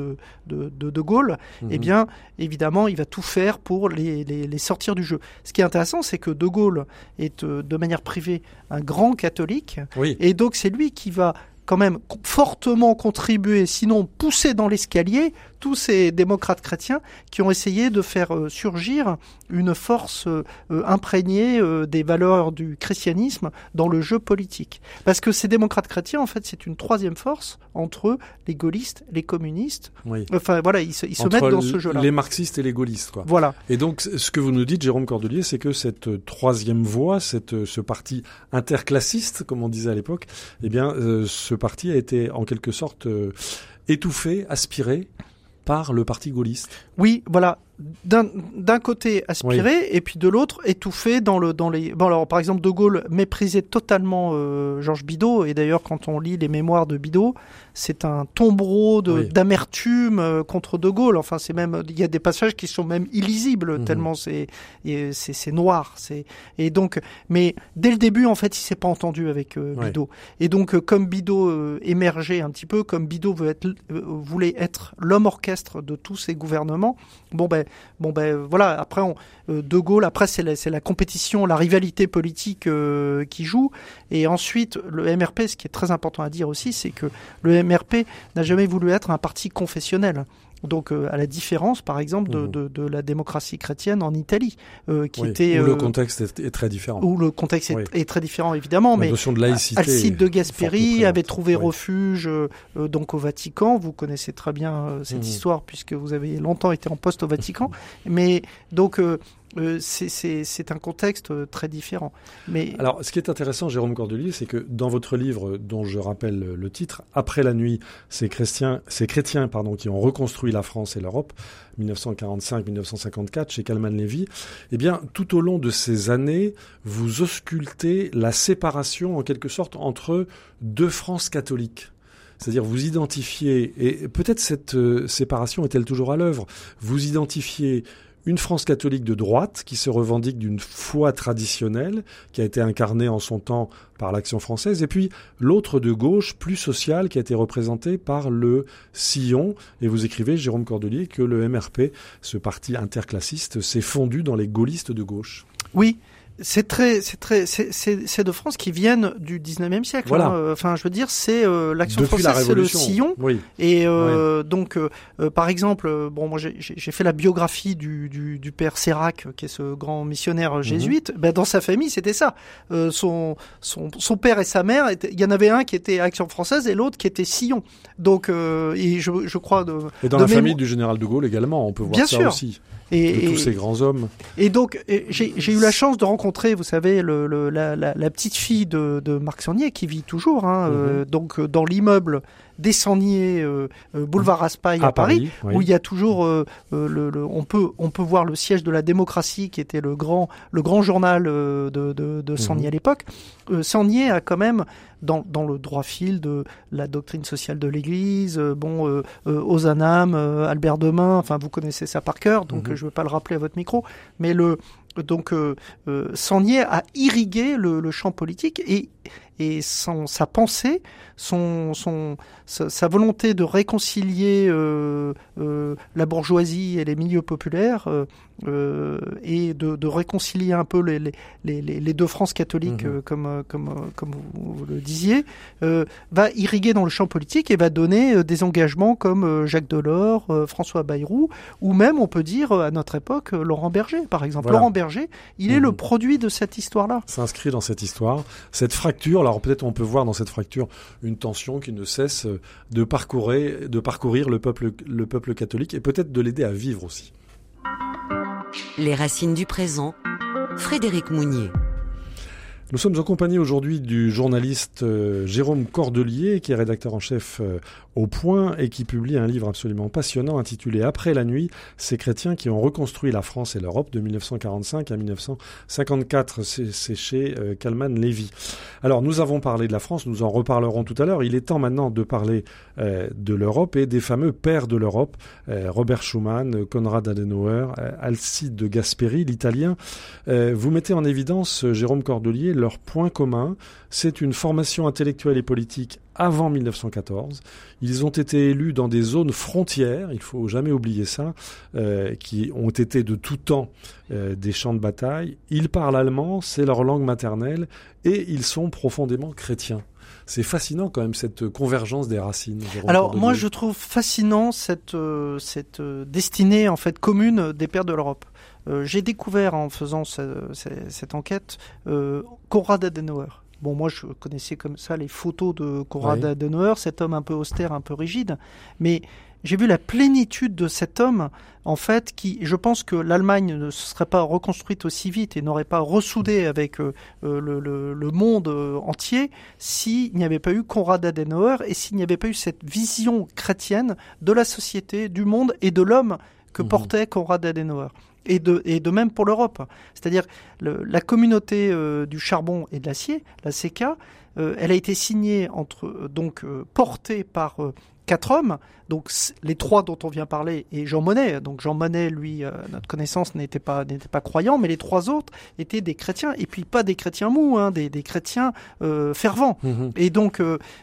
Gaulle, eh bien, évidemment, il va tout faire pour les sortir du jeu. Ce qui est intéressant, c'est que De Gaulle est, de manière privée, un grand catholique. Oui. Et donc, c'est lui qui va quand même fortement contribuer, sinon pousser dans l'escalier, tous ces démocrates chrétiens qui ont essayé de faire surgir une force imprégnée des valeurs du christianisme dans le jeu politique. Parce que ces démocrates chrétiens, en fait, c'est une troisième force entre les gaullistes, les communistes. Oui. Enfin, voilà, ils se mettent dans ce jeu-là. Les marxistes et les gaullistes, quoi. Voilà. Et donc, ce que vous nous dites, Jérôme Cordelier, c'est que cette troisième voie, ce parti interclassiste, comme on disait à l'époque, eh bien, ce parti a été en quelque sorte étouffé, aspiré par le parti gaulliste. Oui, voilà. D'un côté aspiré, oui. Et puis de l'autre étouffé dans les. Bon, alors par exemple, De Gaulle méprisait totalement Georges Bidault, et d'ailleurs quand on lit les mémoires de Bidault, c'est un tombereau d'amertume contre De Gaulle. Enfin, c'est même, il y a des passages qui sont même illisibles tellement c'est noir. Et donc, mais dès le début, en fait, il s'est pas entendu avec Bidault. Et donc, comme Bidault émergeait un petit peu, comme Bidault voulait être l'homme orchestre de tous ces gouvernements. Bon ben voilà, après De Gaulle, après c'est la compétition, la rivalité politique qui joue, et ensuite le MRP, ce qui est très important à dire aussi, c'est que le MRP n'a jamais voulu être un parti confessionnel. Donc, à la différence, par exemple, de la démocratie chrétienne en Italie, qui était... Où le contexte est très différent. Où le contexte est très différent, évidemment. La notion de laïcité. Alcide de Gasperi avait trouvé refuge donc au Vatican. Vous connaissez très bien cette histoire, puisque vous avez longtemps été en poste au Vatican. Mais donc... c'est un contexte très différent. Mais... Alors, ce qui est intéressant, Jérôme Cordelier, c'est que dans votre livre, dont je rappelle le titre, Après la nuit, ces chrétiens qui ont reconstruit la France et l'Europe, 1945-1954, chez Kalman Levy, eh bien, tout au long de ces années, vous auscultez la séparation, en quelque sorte, entre deux France catholiques. C'est-à-dire, vous identifiez, et peut-être cette séparation est-elle toujours à l'œuvre, vous identifiez une France catholique de droite qui se revendique d'une foi traditionnelle qui a été incarnée en son temps par l'Action française, et puis l'autre de gauche, plus sociale, qui a été représentée par le Sillon. Et vous écrivez, Jérôme Cordelier, que le MRP, ce parti interclassiste, s'est fondu dans les gaullistes de gauche. Oui. C'est de France qui viennent du 19e siècle. Voilà. Enfin, je veux dire, c'est l'Action française, c'est le Sillon. Oui. Et donc, par exemple, bon, moi j'ai fait la biographie du père Sérac, qui est ce grand missionnaire jésuite. Ben, dans sa famille, c'était ça. Son père et sa mère, il y en avait un qui était Action française et l'autre qui était Sillon. Donc, et je crois et dans la famille du général de Gaulle également, on peut voir bien ça sûr. aussi. De tous ces grands hommes. Et donc, j'ai eu la chance de rencontrer, vous savez, la petite fille de Marc Sangnier, qui vit toujours, donc dans l'immeuble des Sangnier, boulevard Raspail à Paris, où il y a toujours, on peut voir le siège de la démocratie, qui était le grand journal de Sangnier à l'époque. Sangnier a quand même, dans le droit fil de la doctrine sociale de l'Église, Ozanam, Albert Demain, enfin vous connaissez ça par cœur, donc je ne veux pas le rappeler à votre micro, mais Sangnier a irrigué le champ politique et sa pensée, sa volonté de réconcilier la bourgeoisie et les milieux populaires et de réconcilier un peu les deux France catholiques comme vous le disiez, va irriguer dans le champ politique et va donner des engagements comme Jacques Delors, François Bayrou, ou même on peut dire à notre époque Laurent Berger par exemple. Voilà. Laurent Berger, il est le produit de cette histoire-là. S'inscrit dans cette histoire, cette fracture. Alors peut-être on peut voir dans cette fracture une tension qui ne cesse de parcourir le peuple catholique et peut-être de l'aider à vivre aussi. Les racines du présent, Frédéric Mounier. Nous sommes en compagnie aujourd'hui du journaliste Jérôme Cordelier, qui est rédacteur en chef au Point et qui publie un livre absolument passionnant intitulé « Après la nuit, ces chrétiens qui ont reconstruit la France et l'Europe de 1945 à 1954 ». C'est chez Kalman Levy. Alors, nous avons parlé de la France, nous en reparlerons tout à l'heure. Il est temps maintenant de parler de l'Europe et des fameux pères de l'Europe, Robert Schuman, Konrad Adenauer, Alcide de Gasperi, l'italien. Vous mettez en évidence, Jérôme Cordelier, leur point commun, c'est une formation intellectuelle et politique avant 1914. Ils ont été élus dans des zones frontières, il faut jamais oublier ça, qui ont été de tout temps des champs de bataille. Ils parlent allemand, c'est leur langue maternelle, et ils sont profondément chrétiens. C'est fascinant quand même cette convergence des racines. Alors moi je trouve fascinant cette destinée en fait commune des pères de l'Europe. J'ai découvert en faisant cette enquête Konrad Adenauer. Bon, moi, je connaissais comme ça les photos de Konrad Adenauer, cet homme un peu austère, un peu rigide. Mais j'ai vu la plénitude de cet homme, en fait, qui, je pense que l'Allemagne ne se serait pas reconstruite aussi vite et n'aurait pas ressoudé avec le monde entier s'il n'y avait pas eu Konrad Adenauer et s'il n'y avait pas eu cette vision chrétienne de la société, du monde et de l'homme que portait Konrad Adenauer. Et de même pour l'Europe. C'est-à-dire la communauté du charbon et de l'acier, la CECA, elle a été signée portée par 4 hommes, donc les 3 dont on vient parler, et Jean Monnet. Donc Jean Monnet, lui, notre connaissance n'était pas croyant, mais les 3 autres étaient des chrétiens, et puis pas des chrétiens mous, des chrétiens fervents. Et donc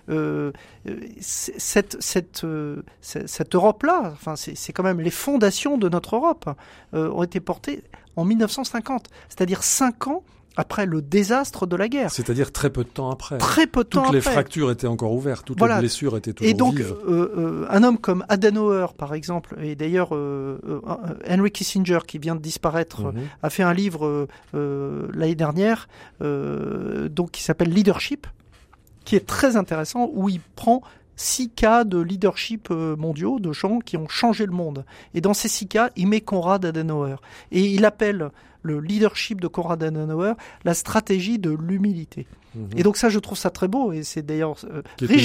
cette Europe-là, enfin c'est quand même les fondations de notre Europe, ont été portées en 1950, c'est-à-dire 5 ans après le désastre de la guerre. C'est-à-dire très peu de temps après. Très peu de temps après. Toutes les fractures étaient encore ouvertes, toutes les blessures étaient toujours vives. Et donc, un homme comme Adenauer, par exemple, et d'ailleurs Henry Kissinger, qui vient de disparaître, a fait un livre l'année dernière, qui s'appelle Leadership, qui est très intéressant, où il prend 6 cas de leadership mondiaux, de gens qui ont changé le monde. Et dans ces 6 cas, il met Konrad Adenauer. Et il appelle le leadership de Konrad Adenauer la stratégie de l'humilité. Et donc ça, je trouve ça très beau, et c'est d'ailleurs riche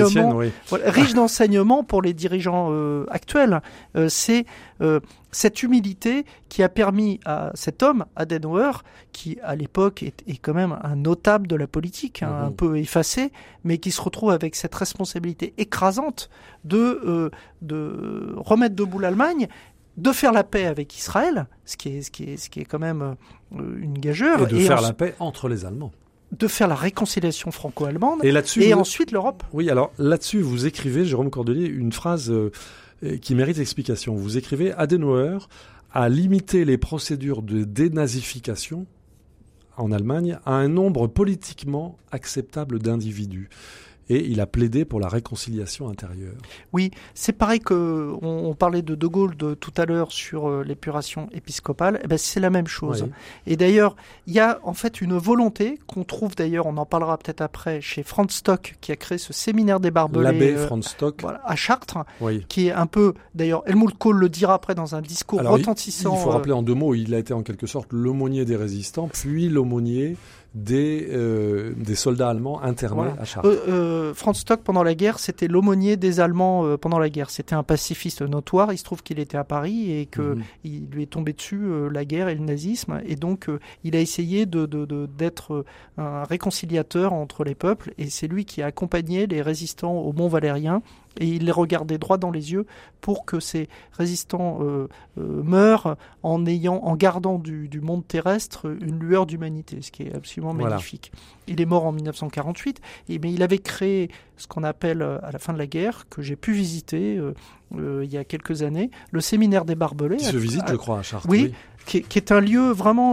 d'enseignements pour les dirigeants actuels. C'est cette humilité qui a permis à cet homme, Adenauer, qui à l'époque est quand même un notable de la politique, un peu effacé, mais qui se retrouve avec cette responsabilité écrasante de remettre debout l'Allemagne, de faire la paix avec Israël, ce qui est quand même une gageure. Et de faire la paix entre les Allemands. De faire la réconciliation franco-allemande, et ensuite l'Europe. Oui, alors là-dessus, vous écrivez, Jérôme Cordelier, une phrase qui mérite explication. Vous écrivez « Adenauer a limité les procédures de dénazification en Allemagne à un nombre politiquement acceptable d'individus. » Et il a plaidé pour la réconciliation intérieure. Oui, c'est pareil que on parlait de Gaulle tout à l'heure sur l'épuration épiscopale. C'est la même chose. Oui. Et d'ailleurs, il y a en fait une volonté qu'on trouve d'ailleurs, on en parlera peut-être après, chez Franz Stock, qui a créé ce séminaire des barbelés. L'abbé Franz Stock. À Chartres, qui est un peu, d'ailleurs, Helmut Kohl le dira après dans un discours retentissant. Il faut rappeler en 2 mots, il a été en quelque sorte l'aumônier des résistants, puis l'aumônier des soldats allemands internés à Chartres. Franz Stock, pendant la guerre, c'était l'aumônier des Allemands pendant la guerre. C'était un pacifiste notoire. Il se trouve qu'il était à Paris et qu'il lui est tombé dessus la guerre et le nazisme. Et donc, il a essayé d'être un réconciliateur entre les peuples. Et c'est lui qui a accompagné les résistants au Mont Valérien. Et il les regardait droit dans les yeux pour que ces résistants meurent en gardant du monde terrestre une lueur d'humanité, ce qui est absolument magnifique. Il est mort en 1948, mais il avait créé ce qu'on appelle, à la fin de la guerre, que j'ai pu visiter il y a quelques années, le séminaire des barbelés. Qui se visite, je crois, à Chartres. Oui. Qui est un lieu vraiment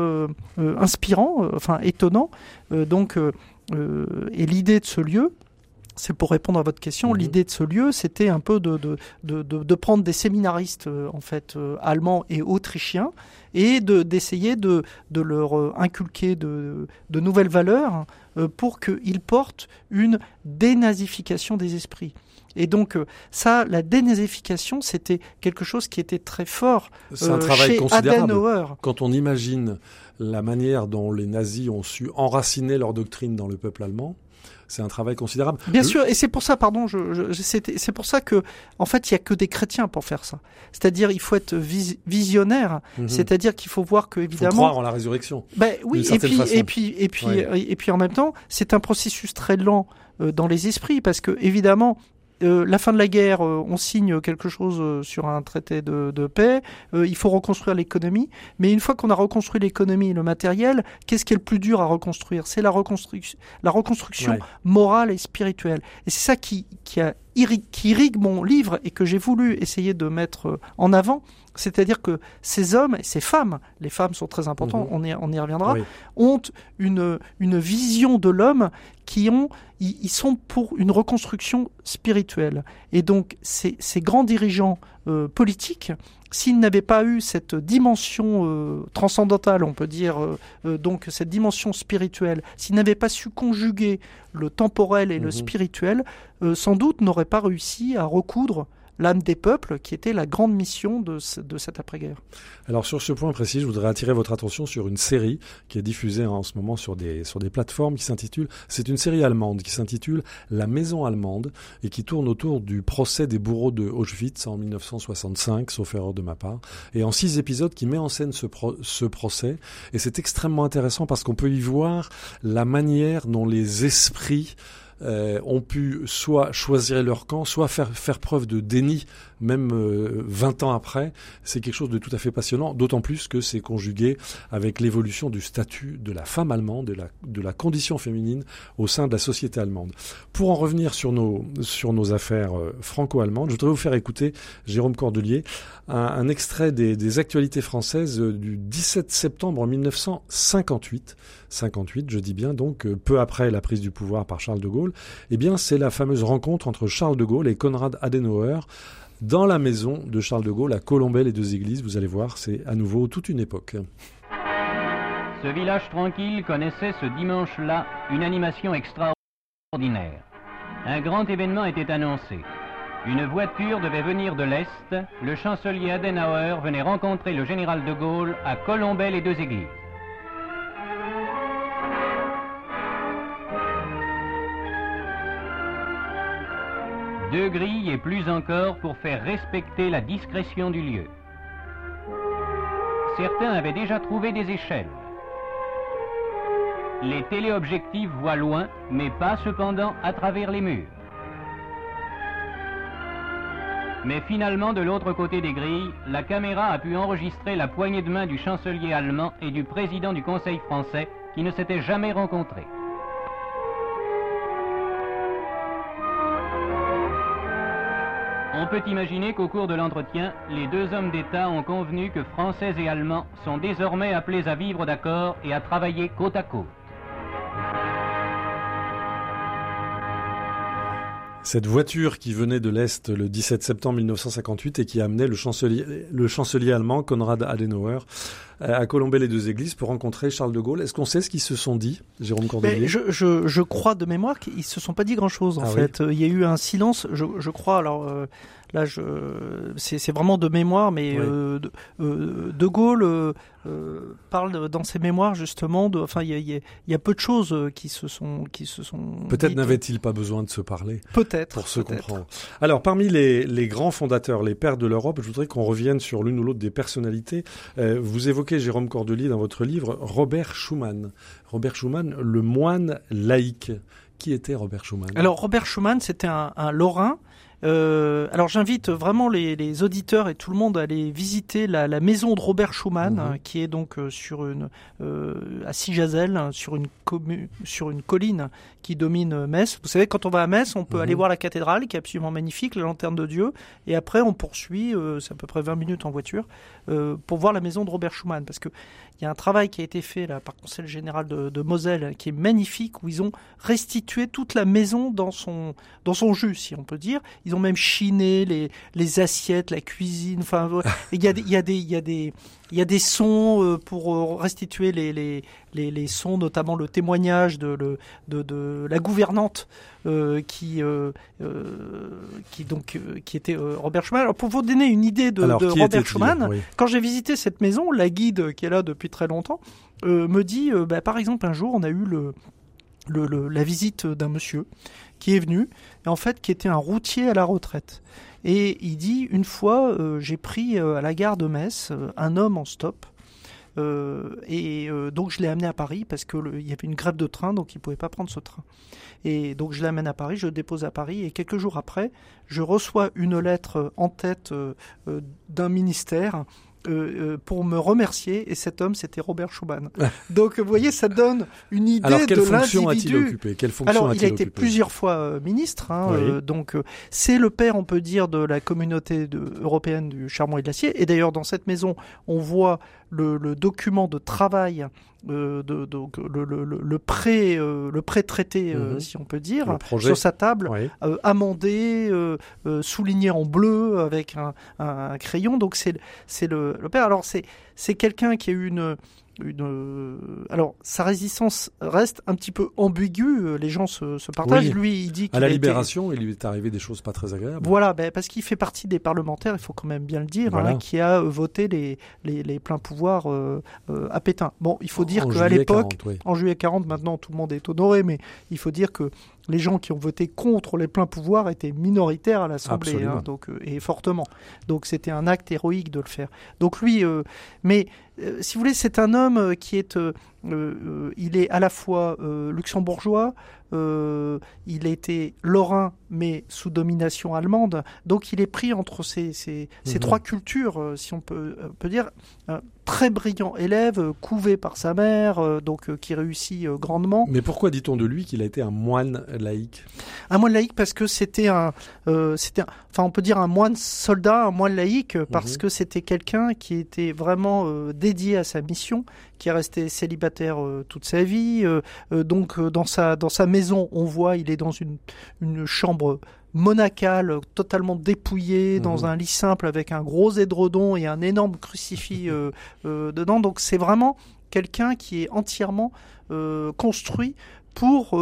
inspirant, étonnant. Et l'idée de ce lieu, c'est pour répondre à votre question, l'idée de ce lieu, c'était un peu de prendre des séminaristes allemands et autrichiens et d'essayer de leur inculquer de nouvelles valeurs pour qu'ils portent une dénazification des esprits. Et donc ça, la dénazification, c'était quelque chose qui était très fort C'est un travail chez considérable. Adenauer. Quand on imagine la manière dont les nazis ont su enraciner leur doctrine dans le peuple allemand, c'est un travail considérable. Bien sûr, et c'est pour ça, pardon, c'est pour ça que, en fait, il y a que des chrétiens pour faire ça. C'est-à-dire, il faut être visionnaire. C'est-à-dire qu'il faut voir que, évidemment, faut croire en la résurrection. Ben oui, et puis, en même temps, c'est un processus très lent dans les esprits, parce que évidemment. La fin de la guerre, on signe quelque chose sur un traité de paix, il faut reconstruire l'économie, mais une fois qu'on a reconstruit l'économie et le matériel, qu'est-ce qui est le plus dur à reconstruire ? C'est la reconstruction morale et spirituelle. Et c'est ça qui irrigue mon livre et que j'ai voulu essayer de mettre en avant. C'est-à-dire que ces hommes et ces femmes, les femmes sont très importantes, on y reviendra, ont une vision de l'homme ils sont pour une reconstruction spirituelle. Et donc, ces grands dirigeants politiques, s'ils n'avaient pas eu cette dimension transcendantale, on peut dire, donc cette dimension spirituelle, s'ils n'avaient pas su conjuguer le temporel et le spirituel, sans doute n'auraient pas réussi à recoudre l'âme des peuples, qui était la grande mission de cette après-guerre. Alors sur ce point précis, je voudrais attirer votre attention sur une série qui est diffusée en ce moment sur des plateformes c'est une série allemande qui s'intitule La Maison allemande et qui tourne autour du procès des bourreaux de Auschwitz en 1965, sauf erreur de ma part, et en 6 épisodes qui met en scène ce procès, et c'est extrêmement intéressant parce qu'on peut y voir la manière dont les esprits ont pu soit choisir leur camp, soit faire preuve de déni, même 20 ans après. C'est quelque chose de tout à fait passionnant, d'autant plus que c'est conjugué avec l'évolution du statut de la femme allemande, de la condition féminine au sein de la société allemande. Pour en revenir sur nos affaires franco-allemandes, je voudrais vous faire écouter, Jérôme Cordelier, un extrait des actualités françaises du 17 septembre 1958. 58, je dis bien, donc peu après la prise du pouvoir par Charles de Gaulle. Eh bien, c'est la fameuse rencontre entre Charles de Gaulle et Konrad Adenauer dans la maison de Charles de Gaulle à Colombey-les-Deux-Églises. Vous allez voir, c'est à nouveau toute une époque. Ce village tranquille connaissait ce dimanche-là une animation extraordinaire. Un grand événement était annoncé. Une voiture devait venir de l'Est. Le chancelier Adenauer venait rencontrer le général de Gaulle à Colombey-les-Deux-Églises. Deux grilles et plus encore pour faire respecter la discrétion du lieu. Certains avaient déjà trouvé des échelles. Les téléobjectifs voient loin, mais pas cependant à travers les murs. Mais finalement, de l'autre côté des grilles, la caméra a pu enregistrer la poignée de main du chancelier allemand et du président du Conseil français qui ne s'étaient jamais rencontrés. On peut imaginer qu'au cours de l'entretien, les deux hommes d'État ont convenu que Français et Allemands sont désormais appelés à vivre d'accord et à travailler côte à côte. Cette voiture qui venait de l'Est le 17 septembre 1958 et qui amenait le chancelier allemand Konrad Adenauer à Colombey-les-Deux-Églises pour rencontrer Charles de Gaulle. Est-ce qu'on sait ce qu'ils se sont dit, Jérôme Cordelier ? Je crois de mémoire qu'ils se sont pas dit grand-chose en fait. Oui. Il y a eu un silence, je crois. Alors là, c'est vraiment de mémoire, mais oui. De Gaulle parle dans ses mémoires justement de. Enfin, il y a peu de choses qui se sont. Peut-être dites. n'avait-il pas besoin de se parler. Peut-être. Pour se comprendre. Alors, parmi les grands fondateurs, les pères de l'Europe, je voudrais qu'on revienne sur l'une ou l'autre des personnalités. Vous évoquez, Jérôme Cordelier, dans votre livre, Robert Schuman. Robert Schuman, le moine laïque. Qui était Robert Schuman ? Alors, Robert Schuman, c'était un Lorrain. Alors j'invite vraiment les auditeurs et tout le monde à aller visiter la maison de Robert Schuman, qui est donc à Sijazel, sur une colline qui domine Metz. Vous savez, quand on va à Metz, on peut aller voir la cathédrale qui est absolument magnifique, la lanterne de Dieu, et après on poursuit, c'est à peu près 20 minutes en voiture, pour voir la maison de Robert Schuman, parce que il y a un travail qui a été fait là par le Conseil général de Moselle qui est magnifique, où ils ont restitué toute la maison dans son jus, si on peut dire. ils ont même chiné les assiettes, la cuisine. Enfin, il y a des sons pour restituer les sons, notamment le témoignage de la gouvernante qui était Robert Schuman. Alors pour vous donner une idée de Robert Schuman, quand j'ai visité cette maison, la guide qui est là depuis très longtemps me dit, par exemple, un jour on a eu la visite d'un monsieur qui est venu, et en fait qui était un routier à la retraite. Et il dit, une fois, j'ai pris à la gare de Metz un homme en stop. Donc je l'ai amené à Paris parce qu'il y avait une grève de train, donc il ne pouvait pas prendre ce train. Et donc je l'amène à Paris, je le dépose à Paris, et quelques jours après, je reçois une lettre en tête d'un ministère pour me remercier, et cet homme, c'était Robert Schuman. Donc, vous voyez, ça donne une idée de l'individu. Alors, quelle fonction a-t-il occupé ? Il a été plusieurs fois ministre. Donc, c'est le père, on peut dire, de la communauté européenne du charbon et de l'acier. Et d'ailleurs, dans cette maison, on voit le document de travail, le pré-traité, si on peut dire, sur sa table, amendé, souligné en bleu avec un crayon. Donc c'est le père. Alors c'est quelqu'un qui a eu alors sa résistance reste un petit peu ambiguë, les gens se partagent. Lui, il dit à la Libération, il lui est arrivé des choses pas très agréables. Voilà, parce qu'il fait partie des parlementaires, il faut quand même bien le dire, qui a voté les pleins pouvoirs à Pétain. Bon, il faut dire qu'à l'époque, en juillet 40, maintenant tout le monde est honoré, mais il faut dire que les gens qui ont voté contre les pleins pouvoirs étaient minoritaires à l'Assemblée, et fortement. Donc c'était un acte héroïque de le faire. Donc lui, si vous voulez, c'est un homme qui est, il est à la fois luxembourgeois, il a été lorrain mais sous domination allemande, donc il est pris entre ces trois cultures, si on peut dire. Très brillant élève, couvé par sa mère, qui réussit grandement. Mais pourquoi dit-on de lui qu'il a été un moine laïque ? Un moine laïque parce que c'était on peut dire un moine soldat, un moine laïque, parce que c'était quelqu'un qui était vraiment dédié à sa mission, qui est resté célibataire toute sa vie. Donc dans sa maison, on voit, il est dans une chambre monacale, totalement dépouillée, dans un lit simple avec un gros édredon et un énorme crucifix dedans. Donc c'est vraiment quelqu'un qui est entièrement construit pour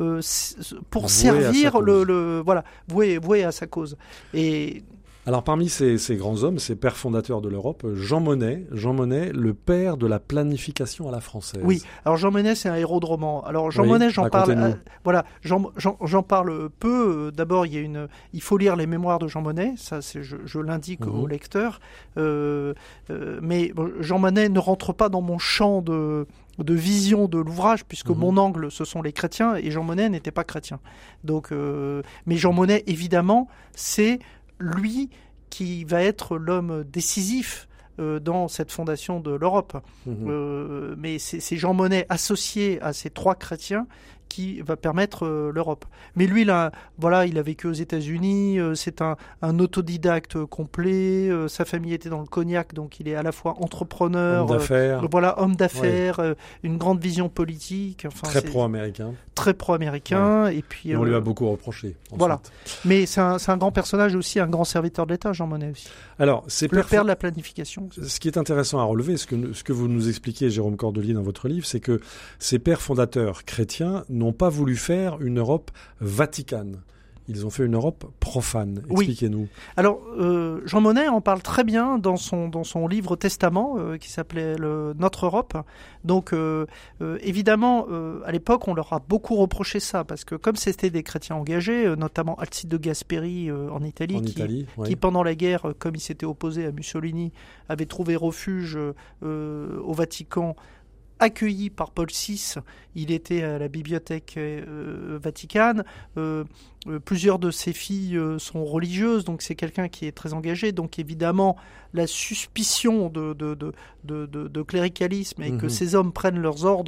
servir voué à sa cause. Et alors parmi ces grands hommes, ces pères fondateurs de l'Europe, Jean Monnet, le père de la planification à la française. Oui, alors Jean Monnet, c'est un héros de roman. Alors Jean Monnet, j'en parle. J'en parle peu. D'abord, il faut lire les mémoires de Jean Monnet. Ça, je l'indique au lecteur. Mais Jean Monnet ne rentre pas dans mon champ de vision de l'ouvrage, puisque mon angle, ce sont les chrétiens, et Jean Monnet n'était pas chrétien. Donc, mais Jean Monnet, évidemment, c'est lui qui va être l'homme décisif dans cette fondation de l'Europe. Mais c'est Jean Monnet associé à ces trois chrétiens qui va permettre l'Europe. Mais lui, là, il a vécu aux États-Unis, c'est un autodidacte complet, sa famille était dans le cognac, donc il est à la fois entrepreneur, homme d'affaires, une grande vision politique. Très pro-américain. Très pro-américain. Et puis, on lui a beaucoup reproché. Ensuite. Voilà. Mais c'est un grand personnage aussi, un grand serviteur de l'État, Jean Monnet aussi. Alors, le père de la planification. Ce qui est intéressant à relever, ce que vous nous expliquez, Jérôme Cordelier, dans votre livre, c'est que ces pères fondateurs chrétiens n'ont pas voulu faire une Europe vaticane. Ils ont fait une Europe profane. Expliquez-nous. Oui. Alors, Jean Monnet en parle très bien dans son livre Testament, qui s'appelait Notre Europe. Donc, évidemment, à l'époque, on leur a beaucoup reproché ça, parce que comme c'était des chrétiens engagés, notamment Alcide de Gasperi en Italie, qui pendant la guerre, comme il s'était opposé à Mussolini, avait trouvé refuge au Vatican, accueilli par Paul VI, il était à la bibliothèque Vaticane. Plusieurs de ses filles sont religieuses, donc c'est quelqu'un qui est très engagé. Donc évidemment, la suspicion de cléricalisme et que ces hommes prennent leurs ordres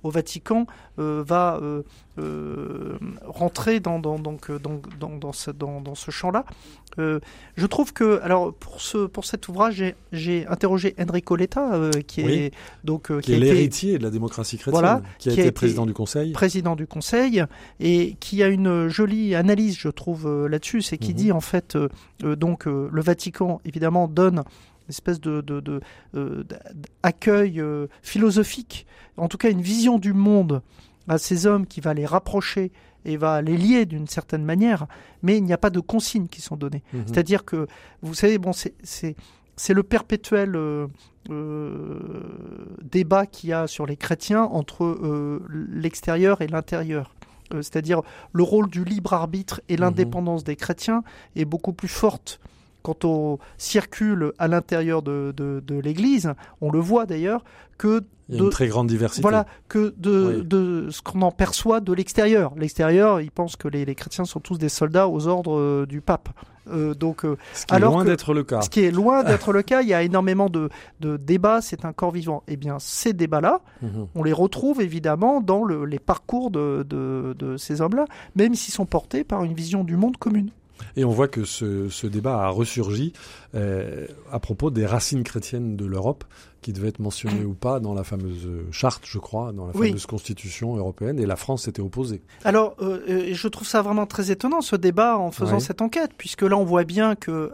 au Vatican va rentrer dans ce champ-là. Je trouve que, alors pour cet ouvrage, j'ai interrogé Enrico Letta, qui est l'héritier de la démocratie chrétienne, qui a été président du Conseil. Président du Conseil, et qui a une jolie analyse, je trouve, là-dessus, c'est qu'il dit en fait, le Vatican, évidemment, donne une espèce d'accueil philosophique, en tout cas une vision du monde à ces hommes qui va les rapprocher et va les lier d'une certaine manière, mais il n'y a pas de consignes qui sont données. C'est-à-dire que, vous savez, c'est le perpétuel débat qu'il y a sur les chrétiens entre l'extérieur et l'intérieur. C'est-à-dire le rôle du libre arbitre et l'indépendance des chrétiens est beaucoup plus forte quand on circule à l'intérieur de l'Église. On le voit d'ailleurs que il y a une très grande diversité. Voilà, que de ce qu'on en perçoit de l'extérieur. L'extérieur, ils pensent que les chrétiens sont tous des soldats aux ordres du pape. Ce qui est loin d'être le cas. Ce qui est loin d'être le cas, il y a énormément de débats, c'est un corps vivant. Eh bien, ces débats-là, on les retrouve évidemment dans les parcours de ces hommes-là, même s'ils sont portés par une vision du monde commune. Et on voit que ce débat a ressurgi à propos des racines chrétiennes de l'Europe, qui devaient être mentionnées ou pas dans la fameuse charte, je crois, dans la fameuse constitution européenne, et la France s'était opposée. Alors, je trouve ça vraiment très étonnant, ce débat, en faisant cette enquête, puisque là, on voit bien que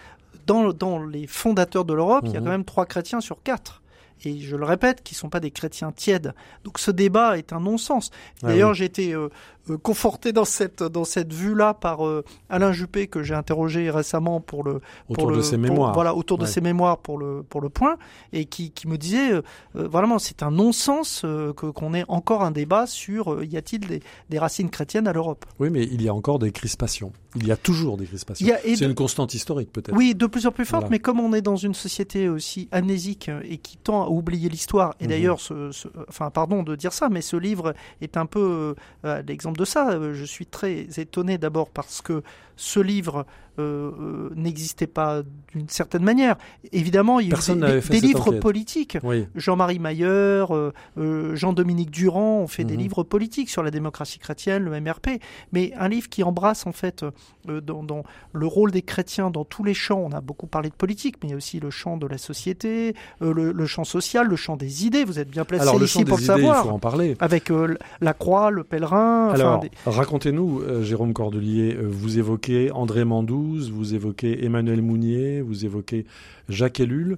dans les fondateurs de l'Europe, il y a quand même 3 chrétiens sur 4. Et je le répète, qui ne sont pas des chrétiens tièdes. Donc ce débat est un non-sens. D'ailleurs, j'ai été conforté dans cette vue-là par Alain Juppé, que j'ai interrogé récemment autour de ses mémoires. De ses mémoires pour le Point, et qui me disait vraiment c'est un non-sens qu'on ait encore un débat sur y a-t-il des racines chrétiennes à l'Europe. Oui, mais il y a encore des crispations. Il y a toujours des crispations. C'est une constante historique peut-être. Oui, de plus en plus forte, mais comme on est dans une société aussi amnésique et qui tend à oublier l'histoire, et d'ailleurs, pardon de dire ça, mais ce livre est un peu l'exemple de ça. Je suis très étonné d'abord parce que ce livre n'existait pas d'une certaine manière. Évidemment, il y a eu des livres politiques. Oui. Jean-Marie Mayer, Jean-Dominique Durand ont fait des livres politiques sur la démocratie chrétienne, le MRP, mais un livre qui embrasse en fait dans le rôle des chrétiens dans tous les champs. On a beaucoup parlé de politique, mais il y a aussi le champ de la société, le champ social, le champ des idées. Vous êtes bien placé ici pour le savoir. Il faut en parler. Avec la croix, le pèlerin. Alors, racontez-nous, Jérôme Cordelier, vous évoquez André Mandou, vous évoquez Emmanuel Mounier, vous évoquez Jacques Ellul.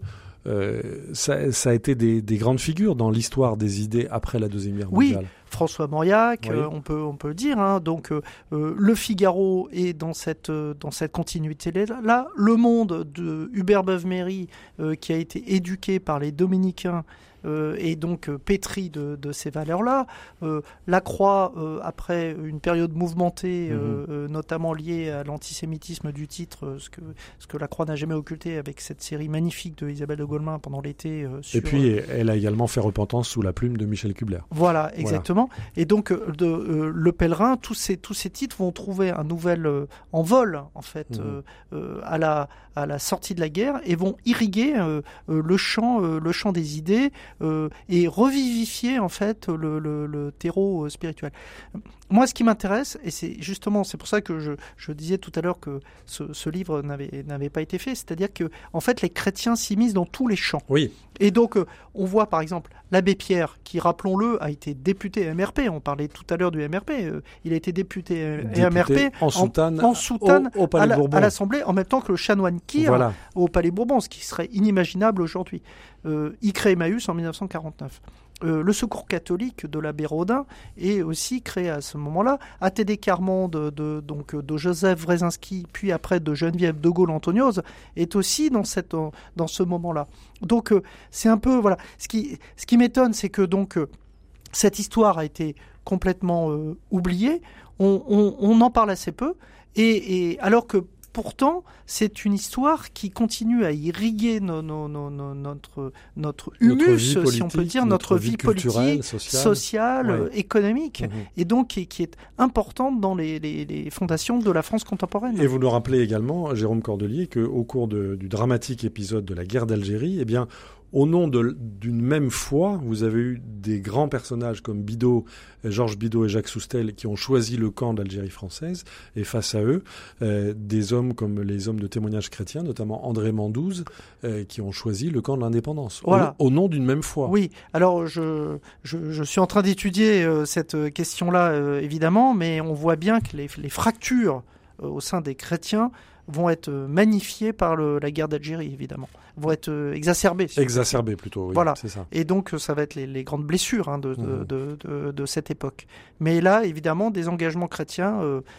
Ça a été des grandes figures dans l'histoire des idées après la Deuxième Guerre mondiale. Oui, François Mauriac, on peut le dire. Donc, Le Figaro est dans cette continuité-là. Le Monde de Hubert Beuve-Méry, qui a été éduqué par les dominicains, et donc pétri de ces valeurs-là. La Croix, après une période mouvementée, notamment liée à l'antisémitisme du titre, ce que La Croix n'a jamais occulté avec cette série magnifique de Isabelle de Golemin pendant l'été. Et puis, elle a également fait Repentance sous la plume de Michel Kubler. Voilà, exactement. Et donc, Le Pèlerin, tous ces titres vont trouver un nouvel envol, en fait, à la sortie de la guerre, et vont irriguer le champ des idées, et revivifier en fait le terreau spirituel. Moi, ce qui m'intéresse, et c'est pour ça que je disais tout à l'heure que ce livre n'avait pas été fait, c'est-à-dire que en fait les chrétiens s'immiscent dans tous les champs. Oui. Et donc on voit par exemple l'abbé Pierre, qui, rappelons-le, a été député MRP. On parlait tout à l'heure du MRP. Il a été député MRP en soutane au Palais Bourbon, à l'Assemblée, en même temps que le chanoine Kir au Palais Bourbon, ce qui serait inimaginable aujourd'hui. Il crée Emmaüs en 1949. Le Secours catholique de l'abbé Rodin est aussi créé à ce moment-là. ATD Carmont de Joseph Wrezinski, puis après de Geneviève de Gaulle-Antoniose, est aussi dans ce moment-là. Donc c'est un peu voilà. Ce qui m'étonne, c'est que cette histoire a été complètement oubliée. On en parle assez peu, et alors que pourtant, c'est une histoire qui continue à irriguer notre humus, si on peut dire, notre vie politique, sociale, économique, et donc qui est importante dans les fondations de la France contemporaine. Et vous nous rappelez également, Jérôme Cordelier, qu'au cours du dramatique épisode de la guerre d'Algérie, au nom d'une même foi, vous avez eu des grands personnages comme Georges Bidault et Jacques Soustelle qui ont choisi le camp d'Algérie française, et face à eux, des hommes comme les hommes de témoignage chrétien, notamment André Mandouze, qui ont choisi le camp de l'indépendance, voilà. au nom d'une même foi. Oui, alors je suis en train d'étudier cette question-là, évidemment, mais on voit bien que les fractures au sein des chrétiens vont être magnifiées par la guerre d'Algérie, évidemment. Vont être exacerbées. Exacerbées plutôt, oui. Voilà. C'est ça. Et donc, ça va être les grandes blessures de cette époque. Mais là, évidemment, des engagements chrétiens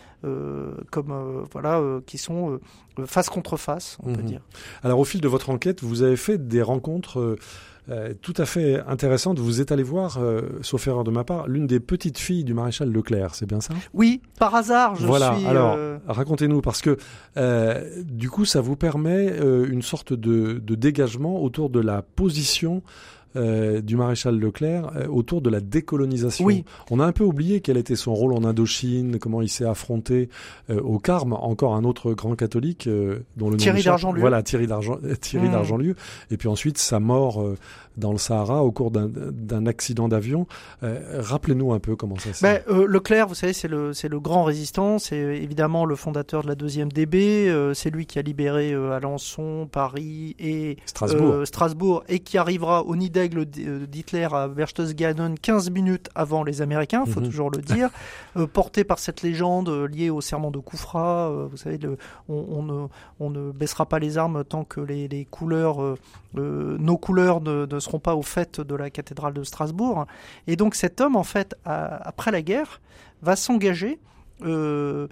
qui sont face contre face, on peut dire. Alors, au fil de votre enquête, vous avez fait des rencontres tout à fait intéressante. Vous êtes allé voir, sauf erreur de ma part, l'une des petites filles du maréchal Leclerc, c'est bien ça ? Oui, par hasard, je suis... Alors, racontez-nous, parce que du coup, ça vous permet une sorte de dégagement autour de la position du maréchal Leclerc autour de la décolonisation. Oui. On a un peu oublié quel était son rôle en Indochine, comment il s'est affronté au Carme, encore un autre grand catholique dont le nom Thierry d'Argentlieu. Voilà, Thierry d'Argentlieu. Et puis ensuite sa mort dans le Sahara au cours d'un accident d'avion. Rappelez-nous un peu comment ça s'est... Leclerc, vous savez, c'est le grand résistant, c'est évidemment le fondateur de la 2e DB, c'est lui qui a libéré Alençon, Paris et Strasbourg, et qui arrivera au nid d'aigle d'Hitler à Berchtesgaden 15 minutes avant les Américains, faut toujours le dire, porté par cette légende liée au serment de Koufra. Vous savez, on ne baissera pas les armes tant que les couleurs, nos couleurs ne seront pas au fait de la cathédrale de Strasbourg. Et donc cet homme, en fait, après la guerre, va s'engager en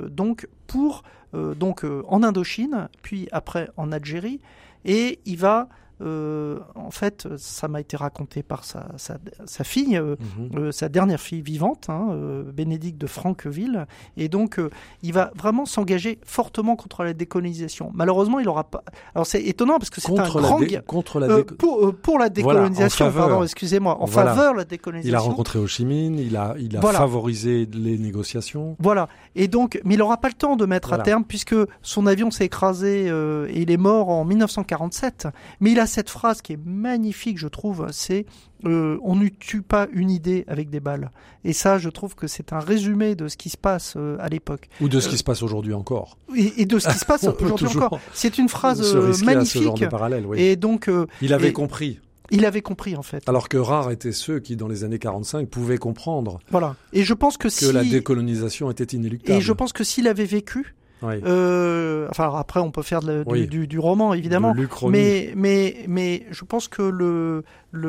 Indochine, puis après en Algérie, et il va... en fait, ça m'a été raconté par sa fille, sa dernière fille vivante, Bénédicte de Franqueville, et donc il va vraiment s'engager fortement contre la décolonisation. Malheureusement, il n'aura pas. Alors c'est étonnant parce que c'est pour la décolonisation. Voilà, pardon, excusez-moi, en faveur de la décolonisation. Il a rencontré Ho Chi Minh, il a favorisé les négociations. Voilà, et donc, mais il n'aura pas le temps de mettre à terme puisque son avion s'est écrasé et il est mort en 1947. Mais il a cette phrase qui est magnifique, je trouve, c'est on ne tue pas une idée avec des balles. Et ça, je trouve que c'est un résumé de ce qui se passe à l'époque. Ou de ce qui se passe aujourd'hui encore. Et de ce qui se passe aujourd'hui encore. C'est une phrase magnifique. À ce genre de parallèle, oui. Et donc, il avait compris. Il avait compris, en fait. Alors que rares étaient ceux qui, dans les années 45, pouvaient comprendre Et je pense que la décolonisation était inéluctable. Et je pense que s'il avait vécu, oui. Après on peut faire du roman évidemment, mais je pense que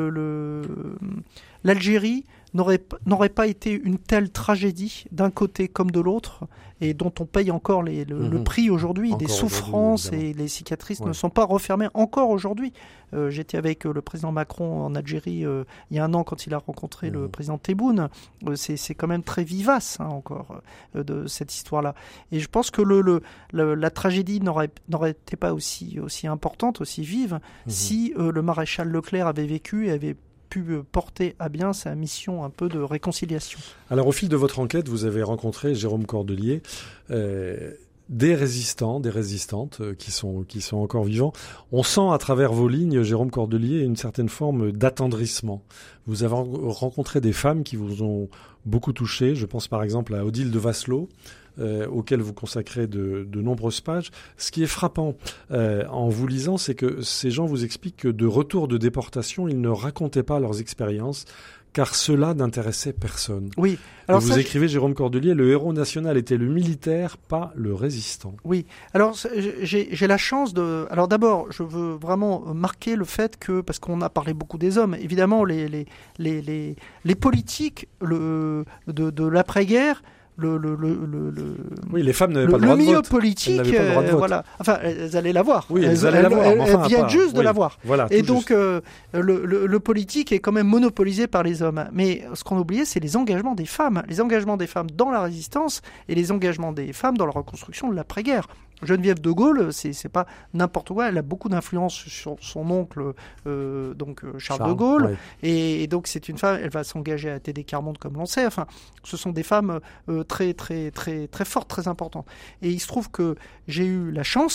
l'Algérie n'aurait pas été une telle tragédie d'un côté comme de l'autre, et dont on paye encore le prix aujourd'hui. Des souffrances et les cicatrices ne sont pas refermées encore aujourd'hui. J'étais avec le président Macron en Algérie il y a un an quand il a rencontré le président Tebboune. C'est quand même très vivace encore de cette histoire-là. Et je pense que la tragédie n'aurait été pas aussi importante, aussi vive, si le maréchal Leclerc avait vécu et avait pu porter à bien sa mission un peu de réconciliation. Alors au fil de votre enquête, vous avez rencontré Jérôme Cordelier, des résistants, des résistantes qui sont encore vivants. On sent à travers vos lignes, Jérôme Cordelier, une certaine forme d'attendrissement. Vous avez rencontré des femmes qui vous ont beaucoup touché. Je pense par exemple à Odile de Vasselot, auquel vous consacrez de nombreuses pages. Ce qui est frappant en vous lisant, c'est que ces gens vous expliquent que de retour de déportation, ils ne racontaient pas leurs expériences, car cela n'intéressait personne. Oui. Alors vous écrivez, Jérôme Cordelier, le héros national était le militaire, pas le résistant. Oui. Alors j'ai la chance de... Alors d'abord, je veux vraiment marquer le fait que, parce qu'on a parlé beaucoup des hommes, évidemment les politiques de l'après-guerre, oui, les femmes n'avaient pas le droit de vote. Le milieu politique, voilà. Enfin, elles allaient l'avoir. Oui, elles allaient l'avoir. Elles viennent juste de l'avoir. Voilà, et donc, le politique est quand même monopolisé par les hommes. Mais ce qu'on a oublié, c'est les engagements des femmes. Les engagements des femmes dans la résistance et les engagements des femmes dans la reconstruction de l'après-guerre. Geneviève de Gaulle, c'est pas n'importe quoi. Elle a beaucoup d'influence sur son oncle, Charles de Gaulle. Ouais. Et donc, c'est une femme, elle va s'engager à TD Carmonde, comme l'on sait. Enfin, ce sont des femmes très, très, très, très fortes, très importantes. Et il se trouve que j'ai eu la chance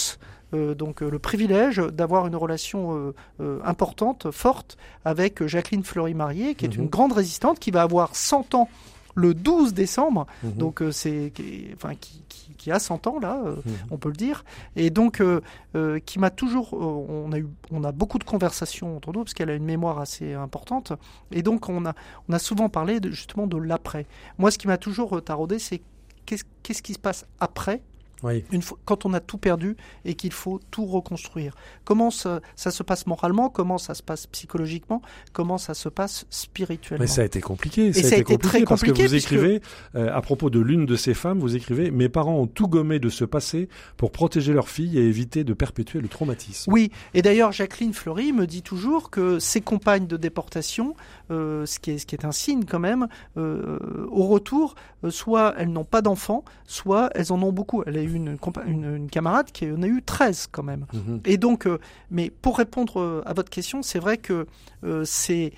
le privilège d'avoir une relation importante, forte, avec Jacqueline Fleury-Marié, qui est une grande résistante, qui va avoir 100 ans le 12 décembre, donc qui a 100 ans là, on peut le dire, et donc qui m'a toujours, on a beaucoup de conversations entre nous parce qu'elle a une mémoire assez importante, et donc on a souvent parlé justement de l'après. Moi, ce qui m'a toujours taraudé, c'est qu'est-ce qui se passe après. Oui. Quand on a tout perdu et qu'il faut tout reconstruire. Comment ça se passe moralement, comment ça se passe psychologiquement, comment ça se passe spirituellement. Mais ça a été compliqué. Ça a été très parce compliqué que vous écrivez, à propos de l'une de ces femmes, vous écrivez « Mes parents ont tout gommé de ce passé pour protéger leur fille et éviter de perpétuer le traumatisme ». Oui, et d'ailleurs Jacqueline Fleury me dit toujours que ses compagnes de déportation, ce qui est un signe quand même, au retour, soit elles n'ont pas d'enfants, soit elles en ont beaucoup. Elle a eu une camarade qui en a eu 13 quand même. Et donc, mais pour répondre à votre question, c'est vrai que ce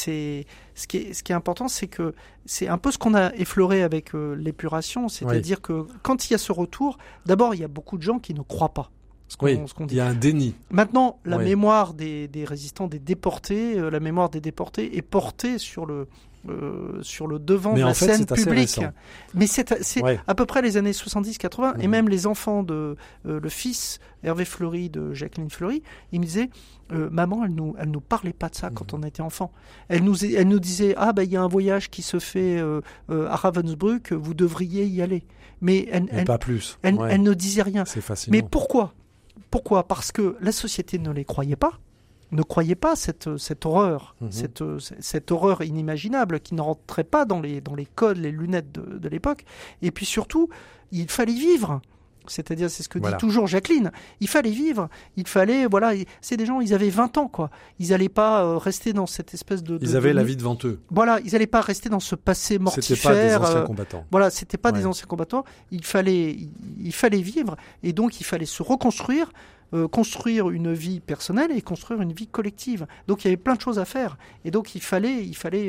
qui est important, c'est que c'est un peu ce qu'on a effleuré avec l'épuration, c'est-à-dire que quand il y a ce retour, d'abord il y a beaucoup de gens qui ne croient pas. Ce qu'on dit. Il y a un déni. Maintenant, la mémoire des résistants, des déportés, la mémoire des déportés est portée sur le devant de la scène publique. Mais c'est à peu près les années 70-80, et même les enfants de le fils Hervé Fleury de Jacqueline Fleury, il me disait maman, elle nous parlait pas de ça quand on était enfant. Elle nous disait il y a un voyage qui se fait à Ravensbrück, vous devriez y aller. Mais pas plus. Elle ne disait rien. C'est fascinant. Mais pourquoi ? Parce que la société ne les croyait pas. Ne croyait pas cette horreur, cette horreur inimaginable qui ne rentrait pas dans les codes, les lunettes de l'époque. Et puis surtout, il fallait vivre. C'est-à-dire, c'est ce que dit toujours Jacqueline. Il fallait vivre. Il fallait, c'est des gens, ils avaient 20 ans, quoi. Ils n'allaient pas rester dans cette espèce de... Ils avaient la vie devant eux. Voilà, ils n'allaient pas rester dans ce passé mortifère. C'était pas des anciens combattants. C'était pas des anciens combattants. Il fallait vivre. Et donc, il fallait se reconstruire. Construire une vie personnelle et construire une vie collective. Donc il y avait plein de choses à faire. Et donc il fallait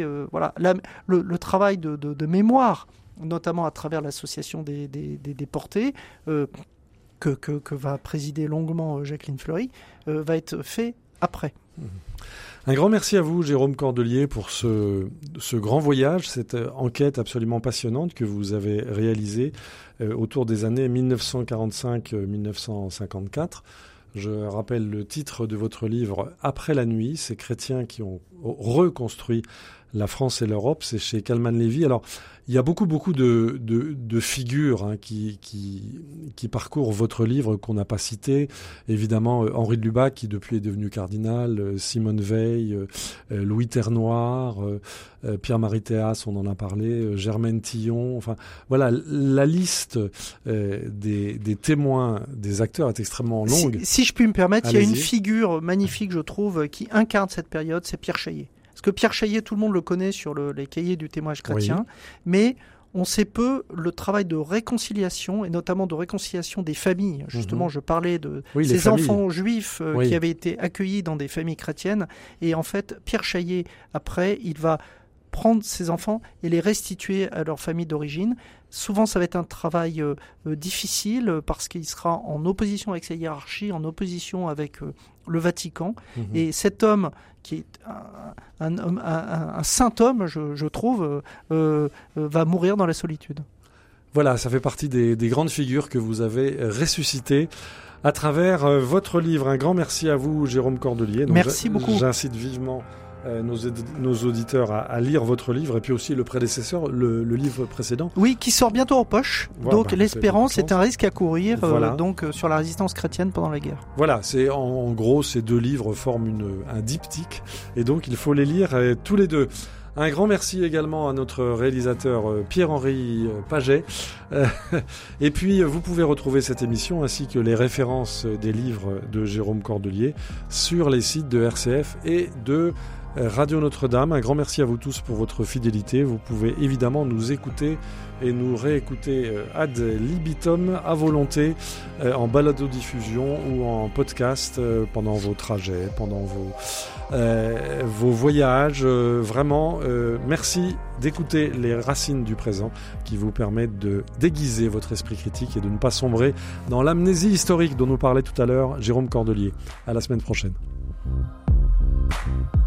le travail de mémoire, notamment à travers l'association des déportés, que va présider longuement Jacqueline Fleury, va être fait après. Un grand merci à vous, Jérôme Cordelier, pour ce grand voyage, cette enquête absolument passionnante que vous avez réalisée autour des années 1945-1954. Je rappelle le titre de votre livre « Après la nuit », ces chrétiens qui ont reconstruit la France et l'Europe, c'est chez Kalman Levy. Alors, il y a beaucoup de figures qui parcourent votre livre qu'on n'a pas cité. Évidemment, Henri de Lubac, qui depuis est devenu cardinal, Simone Veil, Louis Ternoir, Pierre-Marie Théas, on en a parlé, Germaine Tillon. Enfin, voilà, la liste des témoins, des acteurs est extrêmement longue. Si je puis me permettre, Allez-y. Il y a une figure magnifique, je trouve, qui incarne cette période, c'est Pierre Chaillet. Parce que Pierre Chaillet, tout le monde le connaît sur les cahiers du témoignage chrétien, mais on sait peu le travail de réconciliation, et notamment de réconciliation des familles. Justement, je parlais de ces enfants juifs qui avaient été accueillis dans des familles chrétiennes. Et en fait, Pierre Chaillet, après, il va prendre ces enfants et les restituer à leur famille d'origine. Souvent, ça va être un travail difficile parce qu'il sera en opposition avec sa hiérarchie, en opposition avec le Vatican. Et cet homme, qui est un saint homme, je trouve, va mourir dans la solitude. Voilà, ça fait partie des grandes figures que vous avez ressuscitées à travers votre livre. Un grand merci à vous, Jérôme Cordelier. Donc, merci beaucoup. J'incite vivement nos auditeurs à lire votre livre et puis aussi le prédécesseur, le livre précédent. Oui, qui sort bientôt en poche. Voilà, donc l'espérance est un risque à courir voilà. Sur la résistance chrétienne pendant la guerre. Voilà, c'est en gros ces deux livres forment un diptyque et donc il faut les lire tous les deux. Un grand merci également à notre réalisateur Pierre-Henri Paget. Et puis, vous pouvez retrouver cette émission ainsi que les références des livres de Jérôme Cordelier sur les sites de RCF et de Radio Notre-Dame. Un grand merci à vous tous pour votre fidélité. Vous pouvez évidemment nous écouter et nous réécouter ad libitum à volonté en balado-diffusion ou en podcast pendant vos trajets, pendant vos voyages. Vraiment, merci d'écouter les racines du présent qui vous permettent de déguiser votre esprit critique et de ne pas sombrer dans l'amnésie historique dont nous parlait tout à l'heure Jérôme Cordelier. À la semaine prochaine.